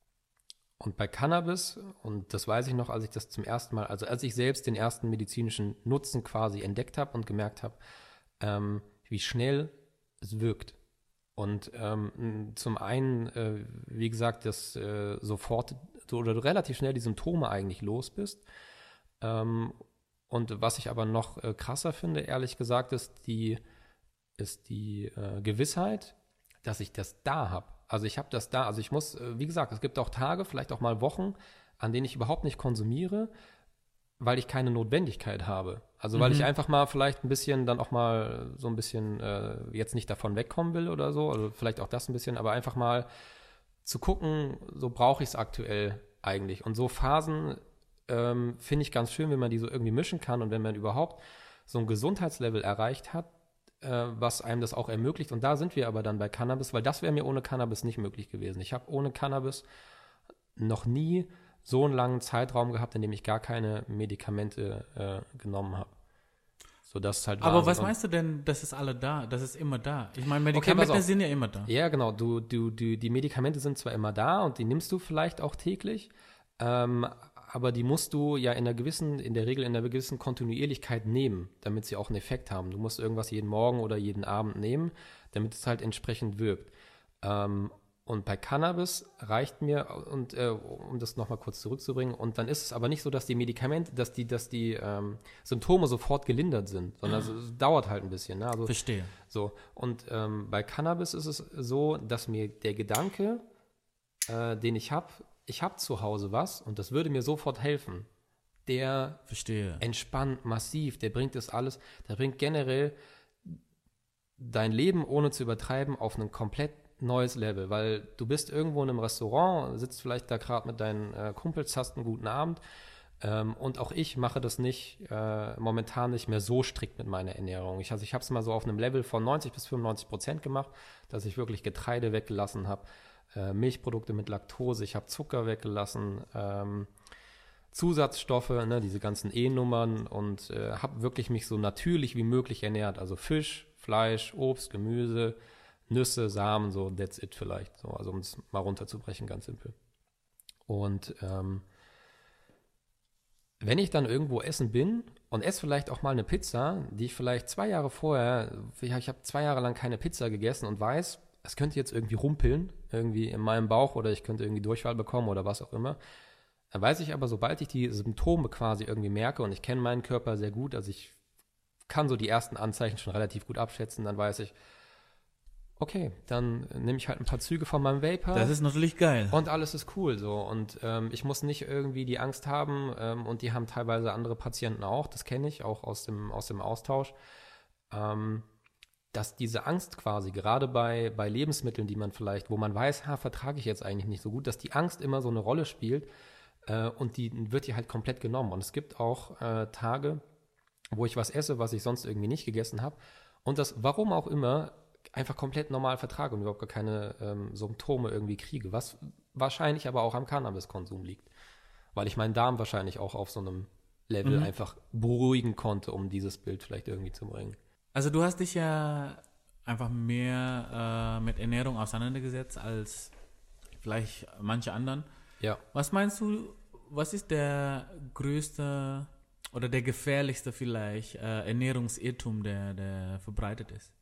und bei Cannabis, und das weiß ich noch, als ich das zum ersten Mal, also als ich selbst den ersten medizinischen Nutzen quasi entdeckt habe und gemerkt habe, ähm, wie schnell es wirkt. Und ähm, zum einen, äh, wie gesagt, dass äh, sofort oder du relativ schnell die Symptome eigentlich los bist. Ähm, und was ich aber noch äh, krasser finde, ehrlich gesagt, ist die, ist die äh, Gewissheit, dass ich das da habe. Also ich habe das da, also ich muss, äh, wie gesagt, es gibt auch Tage, vielleicht auch mal Wochen, an denen ich überhaupt nicht konsumiere, weil ich keine Notwendigkeit habe. Also weil mhm. ich einfach mal vielleicht ein bisschen, dann auch mal so ein bisschen äh, jetzt nicht davon wegkommen will oder so, also vielleicht auch das ein bisschen, aber einfach mal zu gucken, so brauche ich es aktuell eigentlich. Und so Phasen ähm, finde ich ganz schön, wenn man die so irgendwie mischen kann und wenn man überhaupt so ein Gesundheitslevel erreicht hat, äh, was einem das auch ermöglicht. Und da sind wir aber dann bei Cannabis, weil das wäre mir ohne Cannabis nicht möglich gewesen. Ich habe ohne Cannabis noch nie so einen langen Zeitraum gehabt, in dem ich gar keine Medikamente äh, genommen habe. So, das halt Aber was meinst du denn, das ist alle da, das ist immer da? Ich meine, Medikamente okay, sind ja immer da. Ja, genau, du, du, du, die Medikamente sind zwar immer da und die nimmst du vielleicht auch täglich, ähm, aber die musst du ja in einer gewissen, in der Regel in einer gewissen Kontinuierlichkeit nehmen, damit sie auch einen Effekt haben. Du musst irgendwas jeden Morgen oder jeden Abend nehmen, damit es halt entsprechend wirkt. Ähm, Und bei Cannabis reicht mir, und äh, um das nochmal kurz zurückzubringen, und dann ist es aber nicht so, dass die Medikamente, dass die, dass die ähm, Symptome sofort gelindert sind, sondern es, es dauert halt ein bisschen. Ne? Also, Verstehe. So. Und ähm, bei Cannabis ist es so, dass mir der Gedanke, äh, den ich habe, ich habe zu Hause was und das würde mir sofort helfen, der Verstehe. entspannt massiv, der bringt das alles, der bringt generell dein Leben, ohne zu übertreiben, auf einen komplett neues Level, weil du bist irgendwo in einem Restaurant, sitzt vielleicht da gerade mit deinen äh, Kumpels, hast einen guten Abend ähm, und auch ich mache das nicht, äh, momentan nicht mehr so strikt mit meiner Ernährung. Ich, also ich habe es mal so auf einem Level von neunzig bis fünfundneunzig Prozent gemacht, dass ich wirklich Getreide weggelassen habe, äh, Milchprodukte mit Laktose, ich habe Zucker weggelassen, ähm, Zusatzstoffe, ne, diese ganzen E-Nummern und äh, habe wirklich mich so natürlich wie möglich ernährt, also Fisch, Fleisch, Obst, Gemüse, Nüsse, Samen, so, that's it vielleicht. So, also um es mal runterzubrechen, ganz simpel. Und ähm, wenn ich dann irgendwo essen bin und esse vielleicht auch mal eine Pizza, die ich vielleicht zwei Jahre vorher, ich habe zwei Jahre lang keine Pizza gegessen und weiß, es könnte jetzt irgendwie rumpeln, irgendwie in meinem Bauch oder ich könnte irgendwie Durchfall bekommen oder was auch immer, Dann weiß ich aber, sobald ich die Symptome quasi irgendwie merke und ich kenne meinen Körper sehr gut, also ich kann so die ersten Anzeichen schon relativ gut abschätzen, dann weiß ich, okay, dann nehme ich halt ein paar Züge von meinem Vapor. Das ist natürlich geil. Und alles ist cool so. Und ähm, ich muss nicht irgendwie die Angst haben, ähm, und die haben teilweise andere Patienten auch, das kenne ich, auch aus dem, aus dem Austausch, ähm, dass diese Angst quasi, gerade bei, bei Lebensmitteln, die man vielleicht, wo man weiß, ha, vertrage ich jetzt eigentlich nicht so gut, dass die Angst immer so eine Rolle spielt, äh, und die wird dir halt komplett genommen. Und es gibt auch äh, Tage, wo ich was esse, was ich sonst irgendwie nicht gegessen habe und das, warum auch immer, einfach komplett normal vertrage und überhaupt gar keine ähm, Symptome irgendwie kriege, was wahrscheinlich aber auch am Cannabiskonsum liegt, weil ich meinen Darm wahrscheinlich auch auf so einem Level Mhm. einfach beruhigen konnte, um dieses Bild vielleicht irgendwie zu bringen. Also du hast dich ja einfach mehr äh, mit Ernährung auseinandergesetzt als vielleicht manche anderen. Ja. Was meinst du, was ist der größte oder der gefährlichste vielleicht äh, Ernährungsirrtum, der, der verbreitet ist?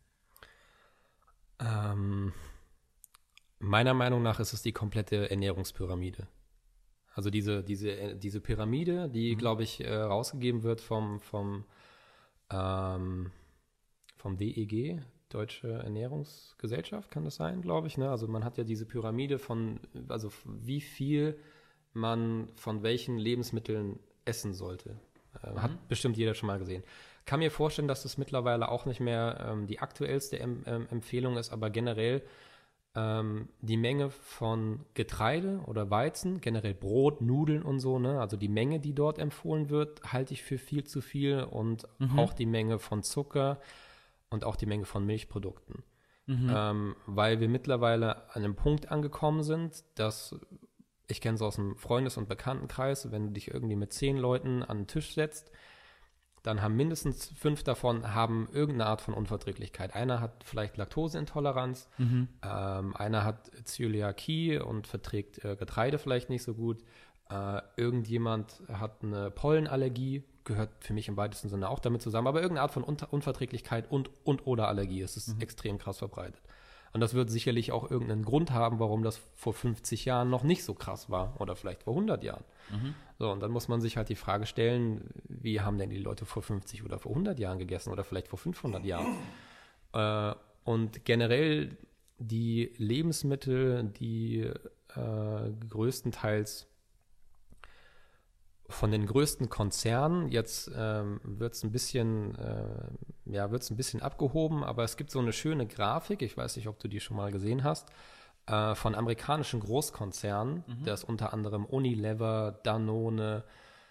Ähm, meiner Meinung nach ist es die komplette Ernährungspyramide. Also diese, diese, äh, diese Pyramide, die, Mhm. glaube ich, äh, rausgegeben wird vom, vom, ähm, vom D E G, Deutsche Ernährungsgesellschaft, kann das sein, glaube ich. Ne? Also man hat ja diese Pyramide von, also f- wie viel man von welchen Lebensmitteln essen sollte. Äh, Mhm. Hat bestimmt jeder schon mal gesehen. Kann mir vorstellen, dass das mittlerweile auch nicht mehr ähm, die aktuellste em ähm, Empfehlung ist, aber generell ähm, die Menge von Getreide oder Weizen, generell Brot, Nudeln und so, ne? Also die Menge, die dort empfohlen wird, halte ich für viel zu viel und Mhm. auch die Menge von Zucker und auch die Menge von Milchprodukten. Mhm. Ähm, weil wir mittlerweile an einem Punkt angekommen sind, dass, ich kenne es aus dem Freundes- und Bekanntenkreis, wenn du dich irgendwie mit zehn Leuten an den Tisch setzt, dann haben mindestens fünf davon haben irgendeine Art von Unverträglichkeit. Einer hat vielleicht Laktoseintoleranz, Mhm. ähm, einer hat Zöliakie und verträgt äh, Getreide vielleicht nicht so gut. Äh, irgendjemand hat eine Pollenallergie, gehört für mich im weitesten Sinne auch damit zusammen, aber irgendeine Art von Unter Unverträglichkeit und, und oder Allergie. Es ist Mhm. extrem krass verbreitet. Und das wird sicherlich auch irgendeinen Grund haben, warum das vor fünfzig Jahren noch nicht so krass war oder vielleicht vor hundert Jahren. Mhm. So, und dann muss man sich halt die Frage stellen, wie haben denn die Leute vor fünfzig oder vor hundert Jahren gegessen oder vielleicht vor fünfhundert Jahren? Äh, und generell die Lebensmittel, die äh, größtenteils von den größten Konzernen, jetzt ähm, wird es ein bisschen, äh, ja, wird es ein bisschen abgehoben, aber es gibt so eine schöne Grafik, ich weiß nicht, ob du die schon mal gesehen hast, äh, von amerikanischen Großkonzernen, Mhm. da ist unter anderem Unilever, Danone,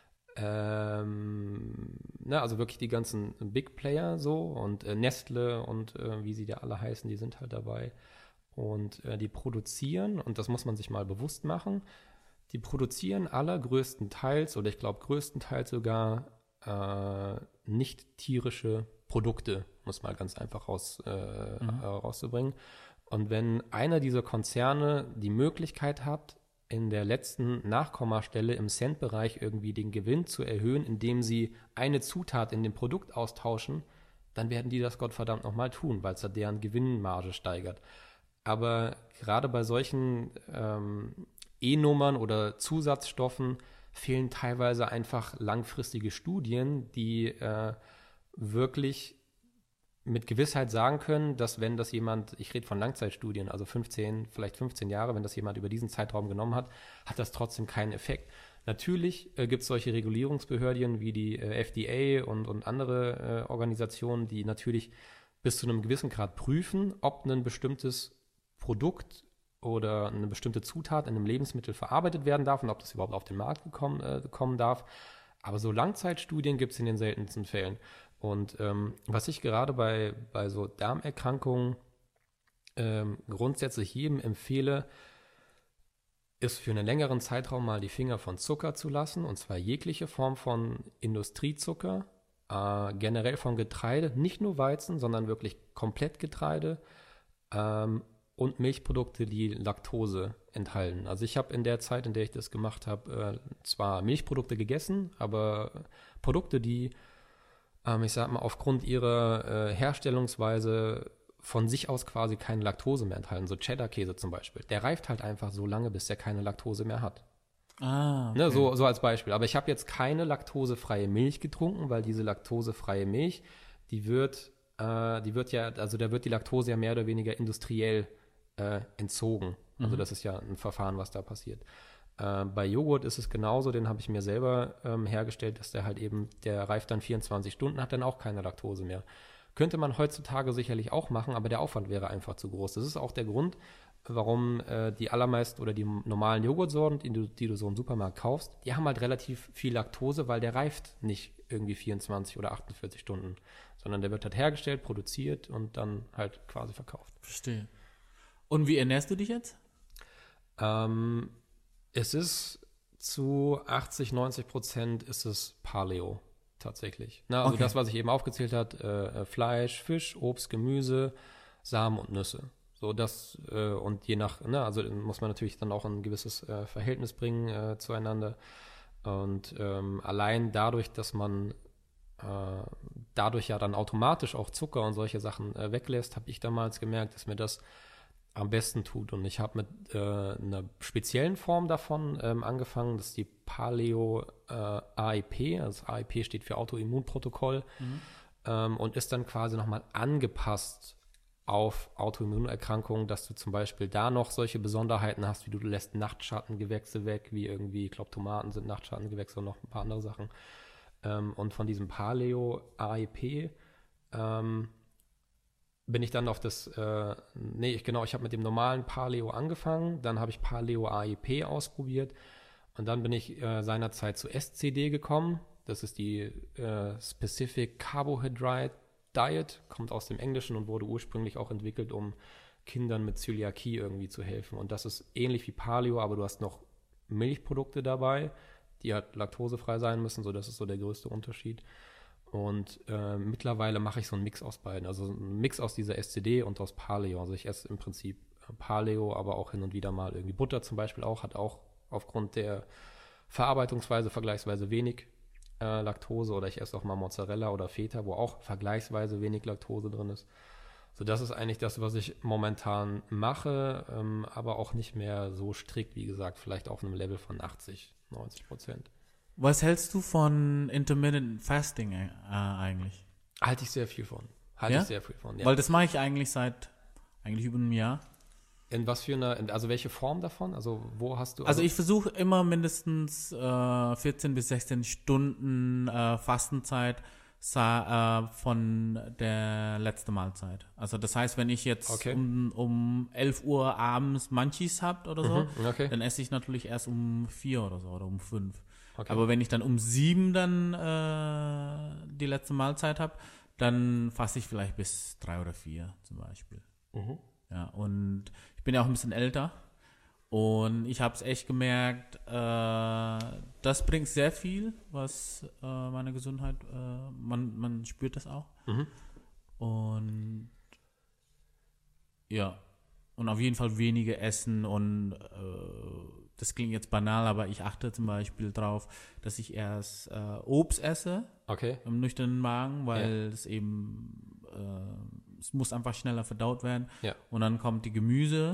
ähm, ne, also wirklich die ganzen Big Player so und äh, Nestle und äh, wie sie da alle heißen, die sind halt dabei und äh, die produzieren, und das muss man sich mal bewusst machen, die produzieren allergrößtenteils oder ich glaube größtenteils sogar äh, nicht tierische Produkte, muss man ganz einfach raus, äh, Mhm. rauszubringen. Und wenn einer dieser Konzerne die Möglichkeit hat, in der letzten Nachkommastelle im Centbereich irgendwie den Gewinn zu erhöhen, indem sie eine Zutat in dem Produkt austauschen, dann werden die das Gottverdammt nochmal tun, weil es da deren Gewinnmarge steigert. Aber gerade bei solchen ähm, E-Nummern oder Zusatzstoffen fehlen teilweise einfach langfristige Studien, die äh, wirklich mit Gewissheit sagen können, dass wenn das jemand, ich rede von Langzeitstudien, also fünfzehn, vielleicht fünfzehn Jahre, wenn das jemand über diesen Zeitraum genommen hat, hat das trotzdem keinen Effekt. Natürlich äh, gibt es solche Regulierungsbehörden wie die äh, F D A und, und andere äh, Organisationen, die natürlich bis zu einem gewissen Grad prüfen, ob ein bestimmtes Produkt oder eine bestimmte Zutat in einem Lebensmittel verarbeitet werden darf und ob das überhaupt auf den Markt gekommen, äh, kommen darf. Aber so Langzeitstudien gibt es in den seltensten Fällen. Und ähm, was ich gerade bei, bei so Darmerkrankungen ähm, grundsätzlich jedem empfehle, ist für einen längeren Zeitraum mal die Finger von Zucker zu lassen, und zwar jegliche Form von Industriezucker, äh, generell von Getreide, nicht nur Weizen, sondern wirklich komplett Getreide, ähm, und Milchprodukte, die Laktose enthalten. Also ich habe in der Zeit, in der ich das gemacht habe, äh, zwar Milchprodukte gegessen, aber Produkte, die, ähm, ich sag mal, aufgrund ihrer äh, Herstellungsweise von sich aus quasi keine Laktose mehr enthalten. So Cheddar-Käse zum Beispiel. Der reift halt einfach so lange, bis der keine Laktose mehr hat. Ah, okay. Ne, so, so als Beispiel. Aber ich habe jetzt keine laktosefreie Milch getrunken, weil diese laktosefreie Milch, die wird, äh, die wird ja, also da wird die Laktose ja mehr oder weniger industriell äh, entzogen. Also Mhm. das ist ja ein Verfahren, was da passiert. Äh, bei Joghurt ist es genauso, den habe ich mir selber ähm, hergestellt, dass der halt eben, der reift dann vierundzwanzig Stunden, hat dann auch keine Laktose mehr. Könnte man heutzutage sicherlich auch machen, aber der Aufwand wäre einfach zu groß. Das ist auch der Grund, warum äh, die allermeisten oder die normalen Joghurtsorten, die du, die du so im Supermarkt kaufst, die haben halt relativ viel Laktose, weil der reift nicht irgendwie vierundzwanzig oder achtundvierzig Stunden, sondern der wird halt hergestellt, produziert und dann halt quasi verkauft. Verstehe. Und wie ernährst du dich jetzt? Ähm, es ist zu achtzig, neunzig Prozent ist es Paleo tatsächlich. Na, also Okay. das, was ich eben aufgezählt habe, äh, Fleisch, Fisch, Obst, Gemüse, Samen und Nüsse. So das äh, und je nach, ne, also muss man natürlich dann auch ein gewisses äh, Verhältnis bringen äh, zueinander. Und ähm, allein dadurch, dass man äh, dadurch ja dann automatisch auch Zucker und solche Sachen äh, weglässt, habe ich damals gemerkt, dass mir das am besten tut. Und ich habe mit äh, einer speziellen Form davon ähm, angefangen, das ist die Paleo äh, A I P, also A I P steht für Autoimmunprotokoll Mhm. ähm, und ist dann quasi nochmal angepasst auf Autoimmunerkrankungen, dass du zum Beispiel da noch solche Besonderheiten hast, wie du, du lässt Nachtschattengewächse weg, wie irgendwie, ich glaube, Tomaten sind Nachtschattengewächse und noch ein paar andere Sachen. Ähm, und von diesem Paleo A I P ähm, bin ich dann auf das, äh, nee, ich, genau, ich habe mit dem normalen Paleo angefangen, dann habe ich Paleo A I P ausprobiert und dann bin ich äh, seinerzeit zu S C D gekommen. Das ist die äh, Specific Carbohydrate Diet, kommt aus dem Englischen und wurde ursprünglich auch entwickelt, um Kindern mit Zöliakie irgendwie zu helfen. Und das ist ähnlich wie Paleo, aber du hast noch Milchprodukte dabei, die halt laktosefrei sein müssen, so das ist so der größte Unterschied. Und äh, mittlerweile mache ich so einen Mix aus beiden, also einen Mix aus dieser S C D und aus Paleo. Also ich esse im Prinzip Paleo, aber auch hin und wieder mal irgendwie Butter zum Beispiel auch, hat auch aufgrund der Verarbeitungsweise vergleichsweise wenig äh, Laktose, oder ich esse auch mal Mozzarella oder Feta, wo auch vergleichsweise wenig Laktose drin ist. So, das ist eigentlich das, was ich momentan mache, ähm, aber auch nicht mehr so strikt, wie gesagt, vielleicht auf einem Level von achtzig, neunzig Prozent. Was hältst du von Intermittent Fasting äh, eigentlich? Halte ich sehr viel von. Halte Ja? ich sehr viel von, ja. Weil das mache ich eigentlich seit eigentlich über einem Jahr. In was für einer, also welche Form davon? Also wo hast du? Also ich versuche immer mindestens äh, vierzehn bis sechzehn Stunden äh, Fastenzeit sa- äh, von der letzten Mahlzeit. Also das heißt, wenn ich jetzt Okay. um, um elf Uhr abends Munchies habt oder so, Mhm, okay. dann esse ich natürlich erst um vier oder so oder um fünf. Okay. Aber wenn ich dann um sieben dann äh, die letzte Mahlzeit habe, dann fasse ich vielleicht bis drei oder vier zum Beispiel. Mhm. Ja, und ich bin ja auch ein bisschen älter und ich habe es echt gemerkt, äh, das bringt sehr viel, was äh, meine Gesundheit, äh, man, man spürt das auch. Mhm. Und ja, und auf jeden Fall weniger essen und äh, das klingt jetzt banal, aber ich achte zum Beispiel drauf, dass ich erst äh, Obst esse Okay. im nüchternen Magen, weil es eben, äh, es muss einfach schneller verdaut werden. Ja. Und dann kommt die Gemüse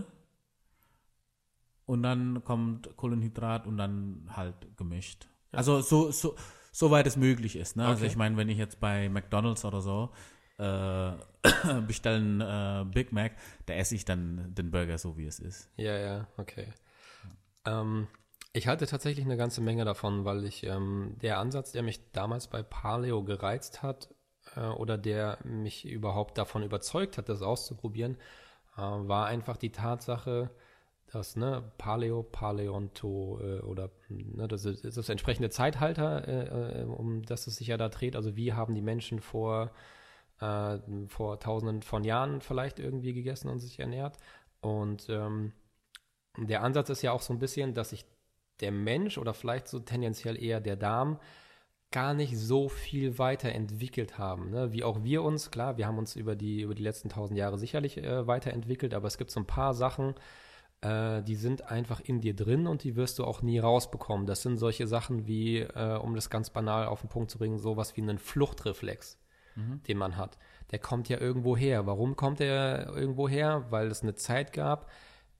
und dann kommt Kohlenhydrat und dann halt gemischt. Also so, so, soweit es möglich ist. Ne? Also Okay. ich meine, wenn ich jetzt bei McDonald's oder so äh, bestellen äh, Big Mac, da esse ich dann den Burger so, wie es ist. Ja, ja, okay. Ähm, ich halte tatsächlich eine ganze Menge davon, weil ich ähm, der Ansatz, der mich damals bei Paleo gereizt hat äh, oder der mich überhaupt davon überzeugt hat, das auszuprobieren, äh, war einfach die Tatsache, dass ne, Paleo, Paläonto äh, oder ne, das ist das entsprechende Zeitalter, äh, äh, um das es sich ja da dreht. Also wie haben die Menschen vor, äh, vor tausenden von Jahren vielleicht irgendwie gegessen und sich ernährt? Und ähm, der Ansatz ist ja auch so ein bisschen, dass sich der Mensch oder vielleicht so tendenziell eher der Darm gar nicht so viel weiterentwickelt haben, ne? Wie auch wir uns. Klar, wir haben uns über die, über die letzten tausend Jahre sicherlich äh, weiterentwickelt, aber es gibt so ein paar Sachen, äh, die sind einfach in dir drin und die wirst du auch nie rausbekommen. Das sind solche Sachen wie, äh, um das ganz banal auf den Punkt zu bringen, sowas wie einen Fluchtreflex, Mhm. den man hat. Der kommt ja irgendwo her. Warum kommt der irgendwo her? Weil es eine Zeit gab,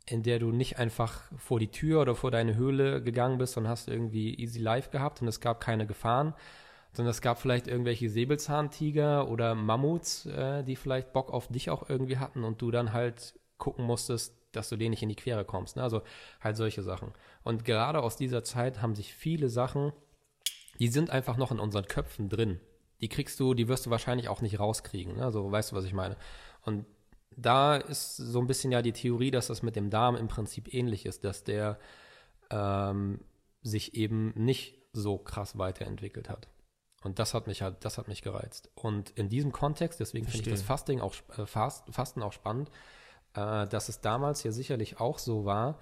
in der du nicht einfach vor die Tür oder vor deine Höhle gegangen bist und hast irgendwie easy life gehabt und es gab keine Gefahren, sondern es gab vielleicht irgendwelche Säbelzahntiger oder Mammuts, äh, die vielleicht Bock auf dich auch irgendwie hatten und du dann halt gucken musstest, dass du denen nicht in die Quere kommst. Ne? Also halt solche Sachen. Und gerade aus dieser Zeit haben sich viele Sachen, die sind einfach noch in unseren Köpfen drin. Die kriegst du, die wirst du wahrscheinlich auch nicht rauskriegen. Ne? Also weißt du, was ich meine? Und da ist so ein bisschen ja die Theorie, dass das mit dem Darm im Prinzip ähnlich ist, dass der ähm, sich eben nicht so krass weiterentwickelt hat. Und das hat mich halt, das hat mich gereizt. Und in diesem Kontext, deswegen finde ich das Fasting auch, äh, Fast, Fasten auch spannend, äh, dass es damals ja sicherlich auch so war.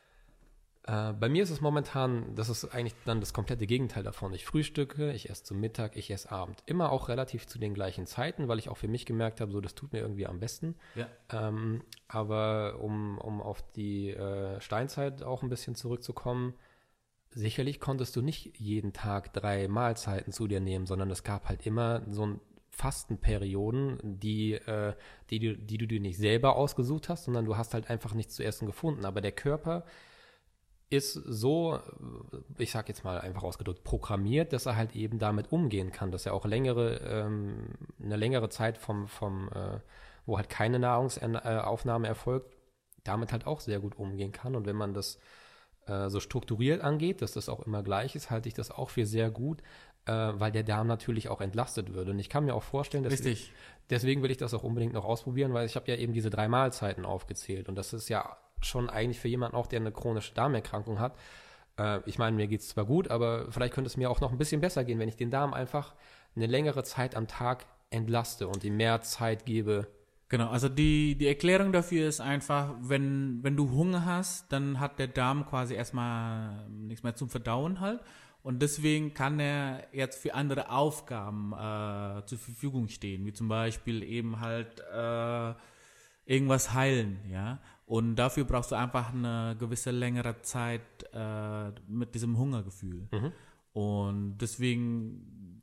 Äh, bei mir ist es momentan, das ist eigentlich dann das komplette Gegenteil davon. Ich frühstücke, ich esse zum Mittag, ich esse Abend. Immer auch relativ zu den gleichen Zeiten, weil ich auch für mich gemerkt habe, so das tut mir irgendwie am besten. Ja. Ähm, aber um, um auf die äh, Steinzeit auch ein bisschen zurückzukommen, sicherlich konntest du nicht jeden Tag drei Mahlzeiten zu dir nehmen, sondern es gab halt immer so ein Fastenperioden, die, äh, die, die, die du dir nicht selber ausgesucht hast, sondern du hast halt einfach nichts zu essen gefunden. Aber der Körper ist so, ich sag jetzt mal einfach ausgedrückt, programmiert, dass er halt eben damit umgehen kann, dass er auch längere, ähm, eine längere Zeit vom, vom äh, wo halt keine Nahrungsaufnahme erfolgt, damit halt auch sehr gut umgehen kann. Und wenn man das äh, so strukturiert angeht, dass das auch immer gleich ist, halte ich das auch für sehr gut, äh, weil der Darm natürlich auch entlastet wird. Und ich kann mir auch vorstellen, dass Richtig. Ich, deswegen will ich das auch unbedingt noch ausprobieren, weil ich habe ja eben diese drei Mahlzeiten aufgezählt. Und das ist ja schon eigentlich für jemanden auch, der eine chronische Darmerkrankung hat. Äh, ich meine, mir geht es zwar gut, aber vielleicht könnte es mir auch noch ein bisschen besser gehen, wenn ich den Darm einfach eine längere Zeit am Tag entlaste und ihm mehr Zeit gebe. Genau, also die, die Erklärung dafür ist einfach, wenn, wenn du Hunger hast, dann hat der Darm quasi erstmal nichts mehr zum Verdauen halt. Und deswegen kann er jetzt für andere Aufgaben äh, zur Verfügung stehen, wie zum Beispiel eben halt äh, irgendwas heilen, ja. Und dafür brauchst du einfach eine gewisse längere Zeit äh, mit diesem Hungergefühl. Mhm. Und deswegen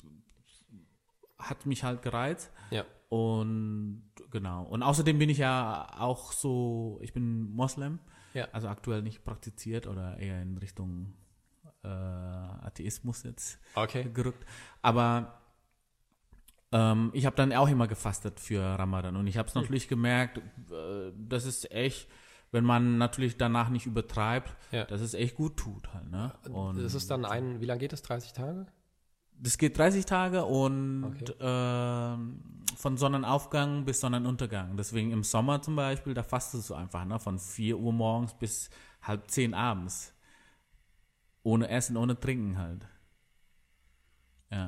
hat mich halt gereizt. Ja. Und genau. Und außerdem bin ich ja auch so, ich bin Moslem, Ja. also aktuell nicht praktiziert oder eher in Richtung äh, Atheismus jetzt Okay. gerückt. Aber ähm, ich habe dann auch immer gefastet für Ramadan und ich habe es natürlich gemerkt, äh, das ist echt, wenn man natürlich danach nicht übertreibt, Ja. dass es echt gut tut halt. Ne? Und Das ist dann ein, wie lange geht das? dreißig Tage? das geht dreißig Tage und Okay. ähm, von Sonnenaufgang bis Sonnenuntergang. Deswegen im Sommer zum Beispiel, da fastest du einfach, ne? Von vier Uhr morgens bis halb zehn abends. Ohne Essen, ohne Trinken halt. Ja.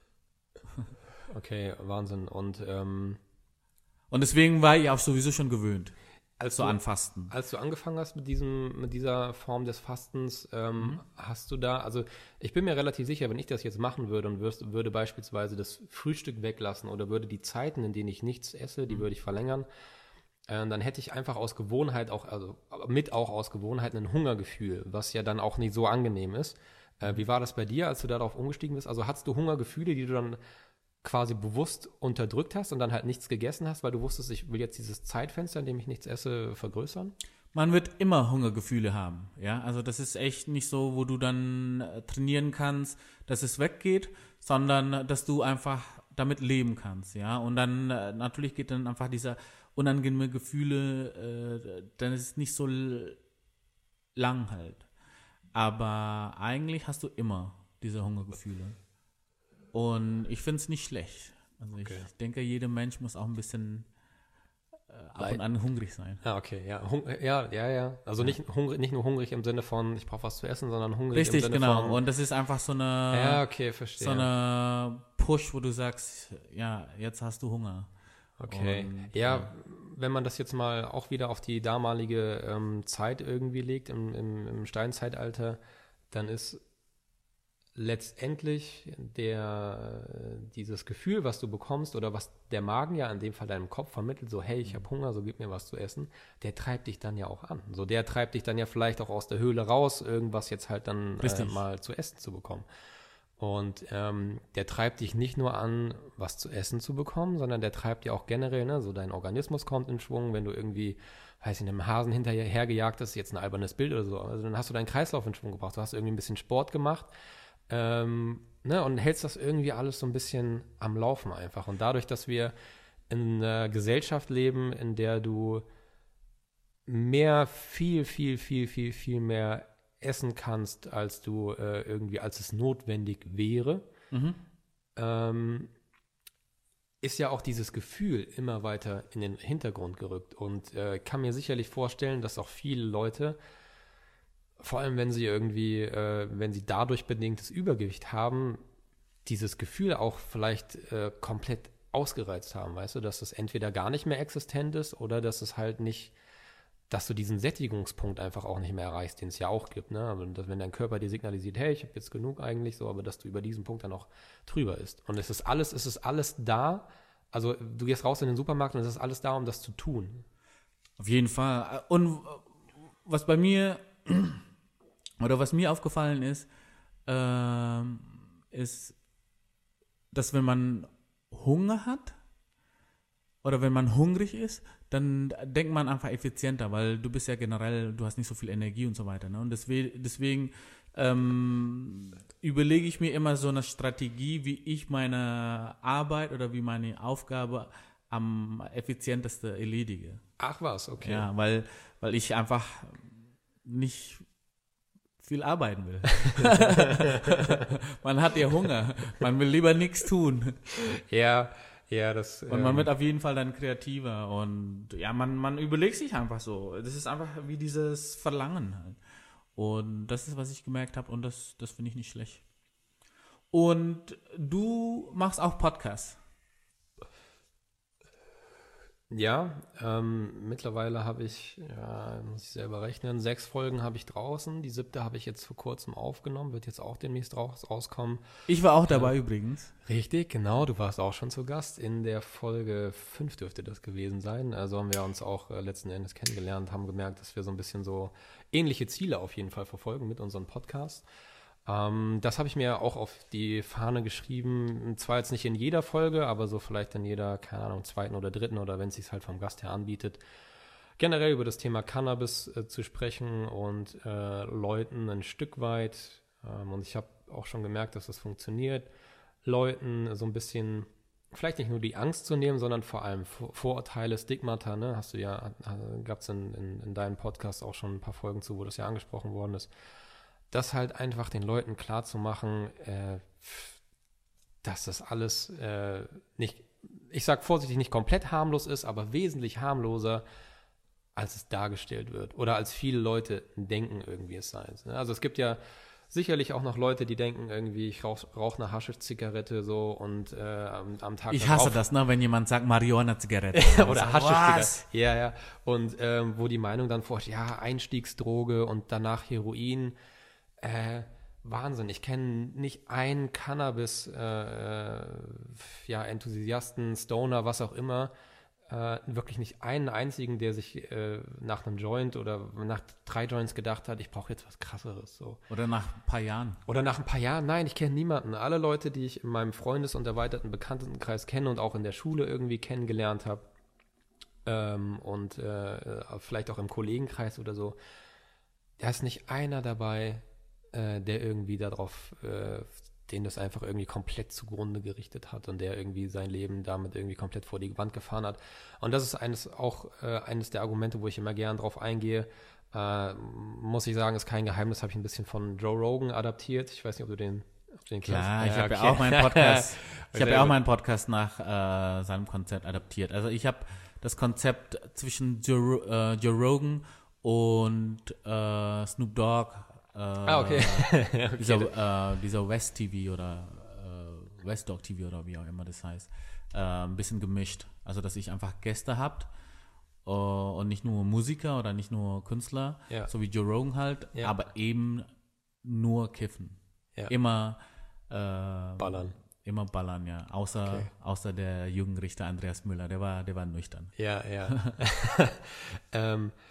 Okay, Wahnsinn. Und ähm, Und deswegen war ich auch sowieso schon gewöhnt, als, so du, an Fasten. als du angefangen hast mit diesem, mit dieser Form des Fastens, ähm, hast du da, also ich bin mir relativ sicher, wenn ich das jetzt machen würde und würd, würde beispielsweise das Frühstück weglassen oder würde die Zeiten, in denen ich nichts esse, die würde ich verlängern, äh, dann hätte ich einfach aus Gewohnheit auch, also mit auch aus Gewohnheit ein Hungergefühl, was ja dann auch nicht so angenehm ist. Äh, wie war das bei dir, als du darauf umgestiegen bist? Also hattest du Hungergefühle, die du dann quasi bewusst unterdrückt hast und dann halt nichts gegessen hast, weil du wusstest, ich will jetzt dieses Zeitfenster, in dem ich nichts esse, vergrößern? Man wird immer Hungergefühle haben, ja. Also das ist echt nicht so, wo du dann äh, trainieren kannst, dass es weggeht, sondern dass du einfach damit leben kannst, ja. Und dann äh, natürlich geht dann einfach dieser unangenehme Gefühle, äh, dann ist es nicht so l- lang halt. Aber eigentlich hast du immer diese Hungergefühle. Und ich finde es nicht schlecht. Also Okay. ich denke, jeder Mensch muss auch ein bisschen äh, ab Leid- und an hungrig sein. Ja, okay, ja, Hung ja, ja, ja. Also nicht hungrig, nicht nur hungrig im Sinne von, ich brauche was zu essen, sondern hungrig im Richtig, Sinne genau. von. Und das ist einfach so eine, Ja, okay, verstehe. so eine Push, wo du sagst, ja, jetzt hast du Hunger. Okay. Und, ja, ja. wenn man das jetzt mal auch wieder auf die damalige ähm, Zeit irgendwie legt, im, im, im Steinzeitalter, dann ist letztendlich der, dieses Gefühl, was du bekommst oder was der Magen ja in dem Fall deinem Kopf vermittelt, so hey, ich habe Hunger, so gib mir was zu essen, der treibt dich dann ja auch an. So der treibt dich dann ja vielleicht auch aus der Höhle raus, irgendwas jetzt halt dann äh, Richtig. mal zu essen zu bekommen. Und ähm, der treibt dich nicht nur an, was zu essen zu bekommen, sondern der treibt dir auch generell, ne, so dein Organismus kommt in Schwung, wenn du irgendwie, weiß ich nicht, einem Hasen hinterher gejagt hast, jetzt ein albernes Bild oder so, also dann hast du deinen Kreislauf in Schwung gebracht, du hast irgendwie ein bisschen Sport gemacht, ähm, ne, und hältst das irgendwie alles so ein bisschen am Laufen einfach. Und dadurch, dass wir in einer Gesellschaft leben, in der du mehr, viel, viel, viel, viel, viel mehr essen kannst, als du äh, irgendwie, als es notwendig wäre, Mhm. ähm, ist ja auch dieses Gefühl immer weiter in den Hintergrund gerückt. Und äh, kann mir sicherlich vorstellen, dass auch viele Leute, vor allem wenn sie irgendwie, äh, wenn sie dadurch bedingtes Übergewicht haben, dieses Gefühl auch vielleicht äh, komplett ausgereizt haben, weißt du, dass das entweder gar nicht mehr existent ist oder dass es halt nicht, dass du diesen Sättigungspunkt einfach auch nicht mehr erreichst, den es ja auch gibt, ne? Aber dass, wenn dein Körper dir signalisiert, hey, ich habe jetzt genug eigentlich so, aber dass du über diesen Punkt dann auch drüber ist. Und es ist alles, es ist alles da, also du gehst raus in den Supermarkt und es ist alles da, um das zu tun. Auf jeden Fall. Und was bei mir oder was mir aufgefallen ist, ähm, ist, dass wenn man Hunger hat oder wenn man hungrig ist, dann denkt man einfach effizienter, weil du bist ja generell, du hast nicht so viel Energie und so weiter. Ne? Und deswegen, deswegen ähm, überlege ich mir immer so eine Strategie, wie ich meine Arbeit oder wie meine Aufgabe am effizientesten erledige. Ach was, okay. Ja, weil, weil ich einfach nicht viel arbeiten will. Man hat ja Hunger. Man will lieber nichts tun. Ja, ja, das. Und man ähm, wird auf jeden Fall dann kreativer. Und ja, man, man überlegt sich einfach so. Das ist einfach wie dieses Verlangen halt. Und das ist, was ich gemerkt habe. Und das, das finde ich nicht schlecht. Und du machst auch Podcasts. Ja, ähm, mittlerweile habe ich, ja, muss ich selber rechnen, sechs Folgen habe ich draußen. Die siebte habe ich jetzt vor kurzem aufgenommen, wird jetzt auch demnächst raus, rauskommen. Ich war auch dabei übrigens. Richtig, genau, du warst auch schon zu Gast. In der Folge fünf dürfte das gewesen sein. Also haben wir uns auch äh, letzten Endes kennengelernt, haben gemerkt, dass wir so ein bisschen so ähnliche Ziele auf jeden Fall verfolgen mit unserem Podcast. Ähm, das habe ich mir auch auf die Fahne geschrieben, zwar jetzt nicht in jeder Folge, aber so vielleicht in jeder, keine Ahnung, zweiten oder dritten oder wenn es sich halt vom Gast her anbietet, generell über das Thema Cannabis äh, zu sprechen und äh, Leuten ein Stück weit, ähm, und ich habe auch schon gemerkt, dass das funktioniert, Leuten so ein bisschen, vielleicht nicht nur die Angst zu nehmen, sondern vor allem Vor- Vorurteile, Stigmata, ne, hast du ja, gab es in, in, in deinem Podcast auch schon ein paar Folgen zu, wo das ja angesprochen worden ist. Das halt einfach den Leuten klar zu machen, äh, dass das alles äh, nicht, ich sag vorsichtig, nicht komplett harmlos ist, aber wesentlich harmloser, als es dargestellt wird. Oder als viele Leute denken, irgendwie es sei. Also es gibt ja sicherlich auch noch Leute, die denken irgendwie, ich rauche rauch eine Haschisch-Zigarette so und äh, am, am Tag Ich hasse darauf- das, ne, wenn jemand sagt Marihuana-Zigarette. oder Was? Haschisch-Zigarette. Ja, ja. Und ähm, wo die Meinung dann vorsteht, ja, Einstiegsdroge und danach Heroin. Äh, Wahnsinn. Ich kenne nicht einen Cannabis, äh, äh, ja, Enthusiasten, Stoner, was auch immer, äh, wirklich nicht einen einzigen, der sich äh, nach einem Joint oder nach drei Joints gedacht hat, ich brauche jetzt was Krasseres. So. Oder nach ein paar Jahren. Oder nach ein paar Jahren, nein, ich kenne niemanden. Alle Leute, die ich in meinem Freundes- und erweiterten Bekanntenkreis kenne und auch in der Schule irgendwie kennengelernt habe, ähm, und äh, vielleicht auch im Kollegenkreis oder so, da ist nicht einer dabei, äh, der irgendwie darauf, äh, den das einfach irgendwie komplett zugrunde gerichtet hat und der irgendwie sein Leben damit irgendwie komplett vor die Wand gefahren hat. Und das ist eines auch äh, eines der Argumente, wo ich immer gern drauf eingehe. Äh, muss ich sagen, ist kein Geheimnis, habe ich ein bisschen von Joe Rogan adaptiert. Ich weiß nicht, ob du den, ob du den Klar, kennst. ich habe okay. ja auch meinen Podcast, ich habe Sehr ja auch gut. meinen Podcast nach äh, seinem Konzept adaptiert. Also ich habe das Konzept zwischen Joe, äh, Joe Rogan und äh, Snoop Dogg, äh, Ah, okay. okay. dieser, äh, dieser West T V oder äh, West Dog T V oder wie auch immer das heißt, äh, ein bisschen gemischt. Also dass ich einfach Gäste habt äh, und nicht nur Musiker oder nicht nur Künstler, Ja. so wie Joe Rogan halt, Ja. aber eben nur kiffen. Ja. Immer äh, Ballern. Immer ballern, ja. Außer, Okay. außer der Jugendrichter Andreas Müller, der war, der war nüchtern. Ja, ja. ähm,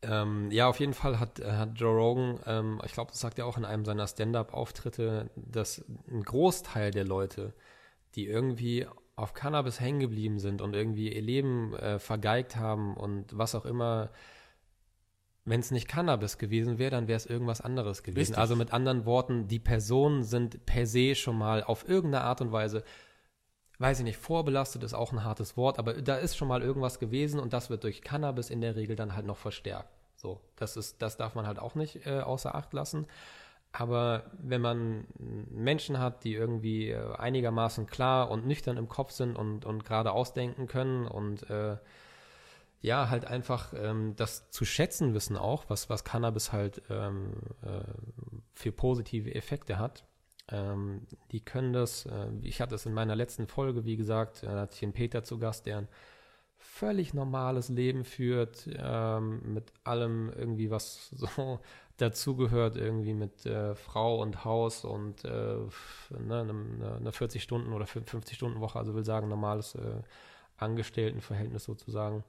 Ähm, ja, auf jeden Fall hat, hat Joe Rogan, ähm, ich glaube, das sagt er auch in einem seiner Stand-Up-Auftritte, dass ein Großteil der Leute, die irgendwie auf Cannabis hängen geblieben sind und irgendwie ihr Leben äh, vergeigt haben und was auch immer, wenn es nicht Cannabis gewesen wäre, dann wäre es irgendwas anderes gewesen. Richtig. Also mit anderen Worten, die Personen sind per se schon mal auf irgendeine Art und Weise, weiß ich nicht, vorbelastet ist auch ein hartes Wort, aber da ist schon mal irgendwas gewesen und das wird durch Cannabis in der Regel dann halt noch verstärkt. So, das ist, das darf man halt auch nicht äh, außer Acht lassen. Aber wenn man Menschen hat, die irgendwie äh, einigermaßen klar und nüchtern im Kopf sind und, und gerade ausdenken können und äh, ja, halt einfach ähm, das zu schätzen wissen auch, was, was Cannabis halt ähm, äh, für positive Effekte hat, Ähm, die können das, äh, ich hatte es in meiner letzten Folge, wie gesagt, äh, da hatte ich den Peter zu Gast, der ein völlig normales Leben führt, ähm, mit allem irgendwie, was so dazugehört, irgendwie mit äh, Frau und Haus und äh, ne, eine, eine vierzig-Stunden- oder fünfzig-Stunden-Woche, also will sagen, normales äh, Angestelltenverhältnis sozusagen.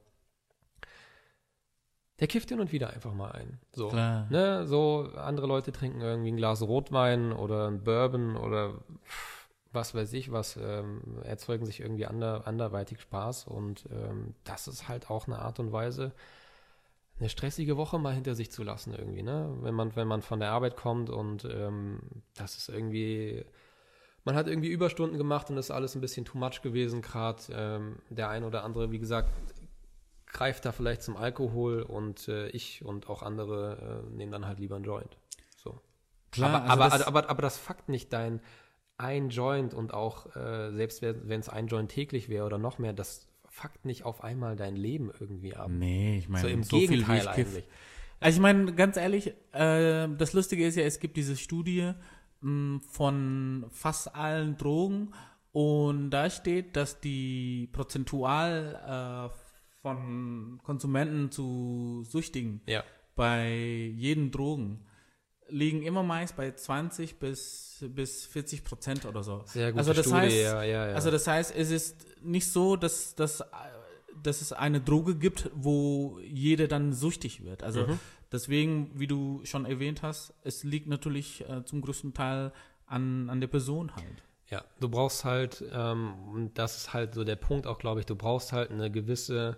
Der kifft hin und wieder einfach mal ein. So, Klar. ne, so andere Leute trinken irgendwie ein Glas Rotwein oder ein Bourbon oder was weiß ich was, ähm, erzeugen sich irgendwie ander, anderweitig Spaß und ähm, das ist halt auch eine Art und Weise, eine stressige Woche mal hinter sich zu lassen irgendwie, ne? Wenn man, wenn man von der Arbeit kommt und ähm, das ist irgendwie, man hat irgendwie Überstunden gemacht und das ist alles ein bisschen too much gewesen, gerade ähm, der ein oder andere, wie gesagt, greift da vielleicht zum Alkohol und äh, ich und auch andere äh, nehmen dann halt lieber einen Joint. So. Klar, aber, also aber, das- aber, aber, aber das fuckt nicht dein ein Joint und auch, äh, selbst wenn es ein Joint täglich wäre oder noch mehr, das fuckt nicht auf einmal dein Leben irgendwie ab. Nee, ich meine, So im so viel wie Gegenteil ich kiff. eigentlich. Also ich meine, ganz ehrlich, äh, das Lustige ist ja, es gibt diese Studie mh, von fast allen Drogen und da steht, dass die prozentual äh, von Konsumenten zu Süchtigen Ja. bei jeden Drogen liegen immer meist bei zwanzig bis, bis vierzig Prozent oder so. Sehr gute also das Studie, heißt, ja, ja, ja. Also das heißt, es ist nicht so, dass, dass, dass es eine Droge gibt, wo jeder dann süchtig wird. Also Mhm. deswegen, wie du schon erwähnt hast, es liegt natürlich äh, zum größten Teil an, an der Person halt. Ja, du brauchst halt, ähm, und das ist halt so der Punkt auch, glaube ich, du brauchst halt eine gewisse,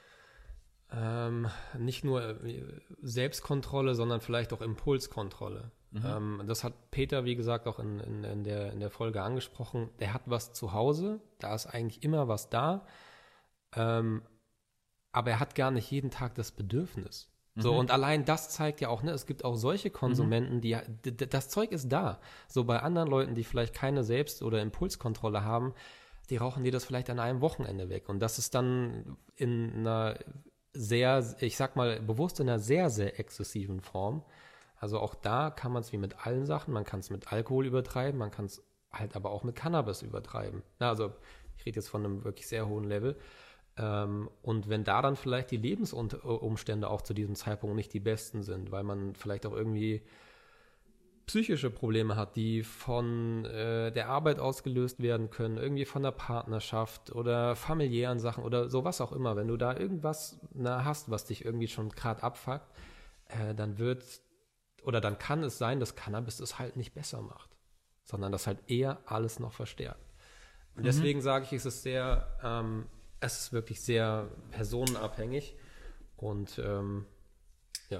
ähm, nicht nur äh, Selbstkontrolle, sondern vielleicht auch Impulskontrolle. Mhm. Ähm, das hat Peter, wie gesagt, auch in, in, in, der, in der Folge angesprochen. Der hat was zu Hause, da ist eigentlich immer was da, ähm, aber er hat gar nicht jeden Tag das Bedürfnis. So, Mhm. und allein das zeigt ja auch, ne, es gibt auch solche Konsumenten, die, d- d- das Zeug ist da. So bei anderen Leuten, die vielleicht keine Selbst- oder Impulskontrolle haben, die rauchen dir das vielleicht an einem Wochenende weg. Und das ist dann in einer sehr, ich sag mal, bewusst in einer sehr, sehr exzessiven Form. Also auch da kann man es wie mit allen Sachen, man kann es mit Alkohol übertreiben, man kann es halt aber auch mit Cannabis übertreiben. Na, also ich rede jetzt von einem wirklich sehr hohen Level. Ähm, und wenn da dann vielleicht die Lebensumstände auch zu diesem Zeitpunkt nicht die besten sind, weil man vielleicht auch irgendwie psychische Probleme hat, die von äh, der Arbeit ausgelöst werden können, irgendwie von der Partnerschaft oder familiären Sachen oder sowas auch immer. Wenn du da irgendwas na, hast, was dich irgendwie schon gerade abfuckt, äh, dann wird oder dann kann es sein, dass Cannabis es halt nicht besser macht, sondern das halt eher alles noch verstärkt. Und Mhm. deswegen sage ich, es ist sehr, ähm, es ist wirklich sehr personenabhängig und ähm, ja.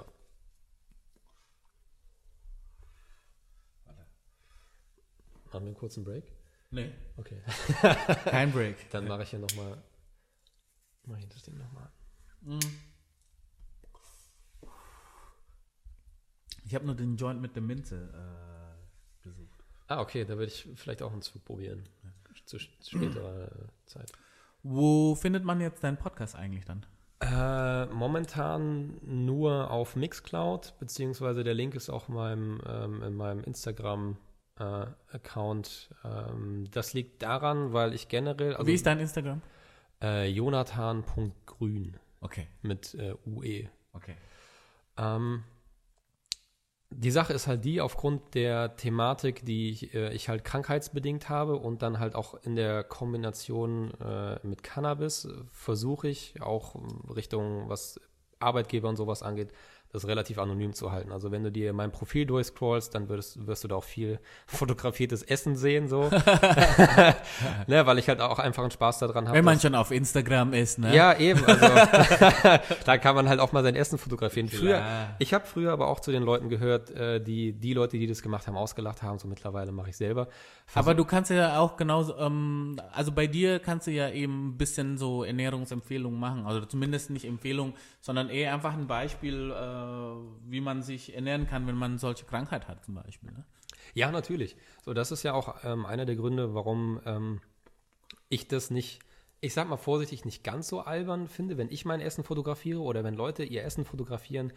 Machen wir einen kurzen Break? Nee, Okay. kein Break. Dann mache ich hier nochmal, mache ich das Ding nochmal. Mhm. Ich habe nur den Joint mit der Minze äh, besucht. Ah, okay, da würde ich vielleicht auch einen Zug probieren. Zu, zu späterer Zeit. Wo findet man jetzt deinen Podcast eigentlich dann? Äh, momentan nur auf Mixcloud, beziehungsweise der Link ist auch in meinem, ähm, in meinem Instagram-Account. Äh, ähm, das liegt daran, weil ich generell. Also, Wie ist dein Instagram? Äh, jonathan Punkt grün Okay, mit äh, U E. okay. Ähm, die Sache ist halt die, aufgrund der Thematik, die ich, äh, ich halt krankheitsbedingt habe und dann halt auch in der Kombination äh, mit Cannabis, äh, versuche ich auch Richtung, was Arbeitgeber und sowas angeht, das relativ anonym zu halten. Also wenn du dir mein Profil durchscrollst, dann wirst, wirst du da auch viel fotografiertes Essen sehen, so. Ne, weil ich halt auch einfach einen Spaß daran habe. Wenn man schon auf Instagram ist, ne? Ja, eben. Also da kann man halt auch mal sein Essen fotografieren. Früher, ich habe früher aber auch zu den Leuten gehört, äh, die die Leute, die das gemacht haben, ausgelacht haben. So mittlerweile mache ich selber. Versuch- Aber du kannst ja auch genauso, ähm, also bei dir kannst du ja eben ein bisschen so Ernährungsempfehlungen machen. Also zumindest nicht Empfehlungen, sondern eher einfach ein Beispiel, äh, wie man sich ernähren kann, wenn man solche Krankheit hat zum Beispiel. Ne? Ja, natürlich. So, das ist ja auch ähm, einer der Gründe, warum ähm, ich das nicht, ich sag mal vorsichtig, nicht ganz so albern finde, wenn ich mein Essen fotografiere oder wenn Leute ihr Essen fotografieren,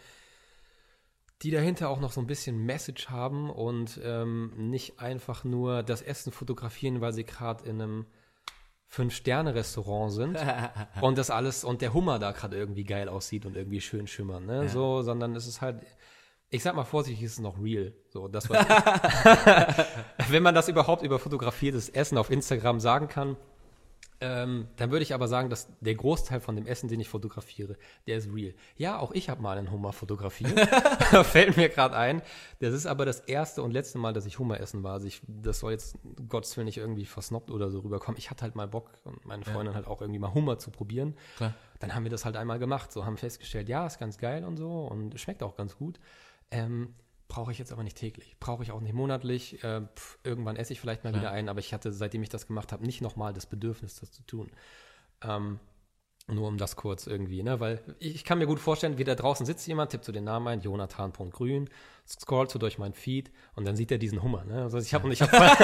die dahinter auch noch so ein bisschen Message haben und ähm, nicht einfach nur das Essen fotografieren, weil sie gerade in einem Fünf-Sterne-Restaurant sind und das alles und der Hummer da gerade irgendwie geil aussieht und irgendwie schön schimmern, ne? Ja. So, sondern es ist halt, ich sag mal vorsichtig, es ist noch real. So, das was wenn man das überhaupt über fotografiertes Essen auf Instagram sagen kann, ähm, dann würde ich aber sagen, dass der Großteil von dem Essen, den ich fotografiere, der ist real. Ja, auch ich habe mal einen Hummer fotografiert. Fällt mir gerade ein. Das ist aber das erste und letzte Mal, dass ich Hummer essen war. Also ich, das soll jetzt Gottes Willen nicht irgendwie versnobbt oder so rüberkommen. Ich hatte halt mal Bock und meine Freundin halt auch irgendwie mal Hummer zu probieren. Klar. Dann haben wir das halt einmal gemacht. So haben festgestellt, ja, ist ganz geil und so und schmeckt auch ganz gut. Ähm, brauche ich jetzt aber nicht täglich. Brauche ich auch nicht monatlich. Äh, pf, irgendwann esse ich vielleicht mal Ja. wieder einen, aber ich hatte, seitdem ich das gemacht habe, nicht nochmal das Bedürfnis, das zu tun. Ähm, nur um das kurz irgendwie, ne? Weil ich, ich kann mir gut vorstellen, wie da draußen sitzt jemand, tippt so den Namen ein, jonathan.grün, scrollt so durch mein Feed und dann sieht er diesen Hummer, ne? Also ich habe und ich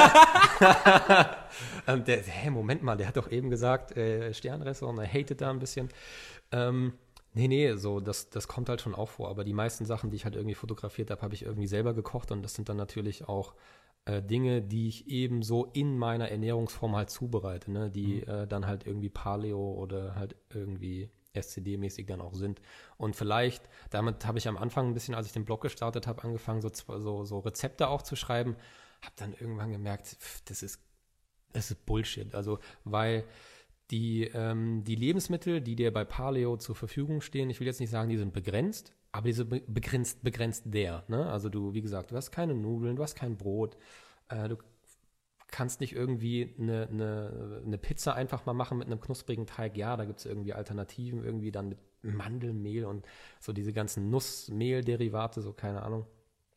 habe ähm, der, hä, Moment mal, der hat doch eben gesagt, äh, Sternrestaurant, er hatet da ein bisschen. Ähm, Nee, nee, so, das, das kommt halt schon auch vor. Aber die meisten Sachen, die ich halt irgendwie fotografiert habe, habe ich irgendwie selber gekocht. Und das sind dann natürlich auch äh, Dinge, die ich eben so in meiner Ernährungsform halt zubereite, ne? Die mhm. äh, dann halt irgendwie Paleo oder halt irgendwie S C D-mäßig dann auch sind. Und vielleicht, damit habe ich am Anfang ein bisschen, als ich den Blog gestartet habe, angefangen, so, so, so Rezepte auch zu schreiben. Habe dann irgendwann gemerkt, pff, das ist, das ist Bullshit. Also, weil Die, ähm, die Lebensmittel, die dir bei Paleo zur Verfügung stehen, ich will jetzt nicht sagen, die sind begrenzt, aber die sind be- begrenzt, begrenzt der. Ne? Also du, wie gesagt, du hast keine Nudeln, du hast kein Brot, äh, du kannst nicht irgendwie eine, eine, eine Pizza einfach mal machen mit einem knusprigen Teig. Ja, da gibt es irgendwie Alternativen, irgendwie dann mit Mandelmehl und so diese ganzen Nussmehlderivate, so keine Ahnung.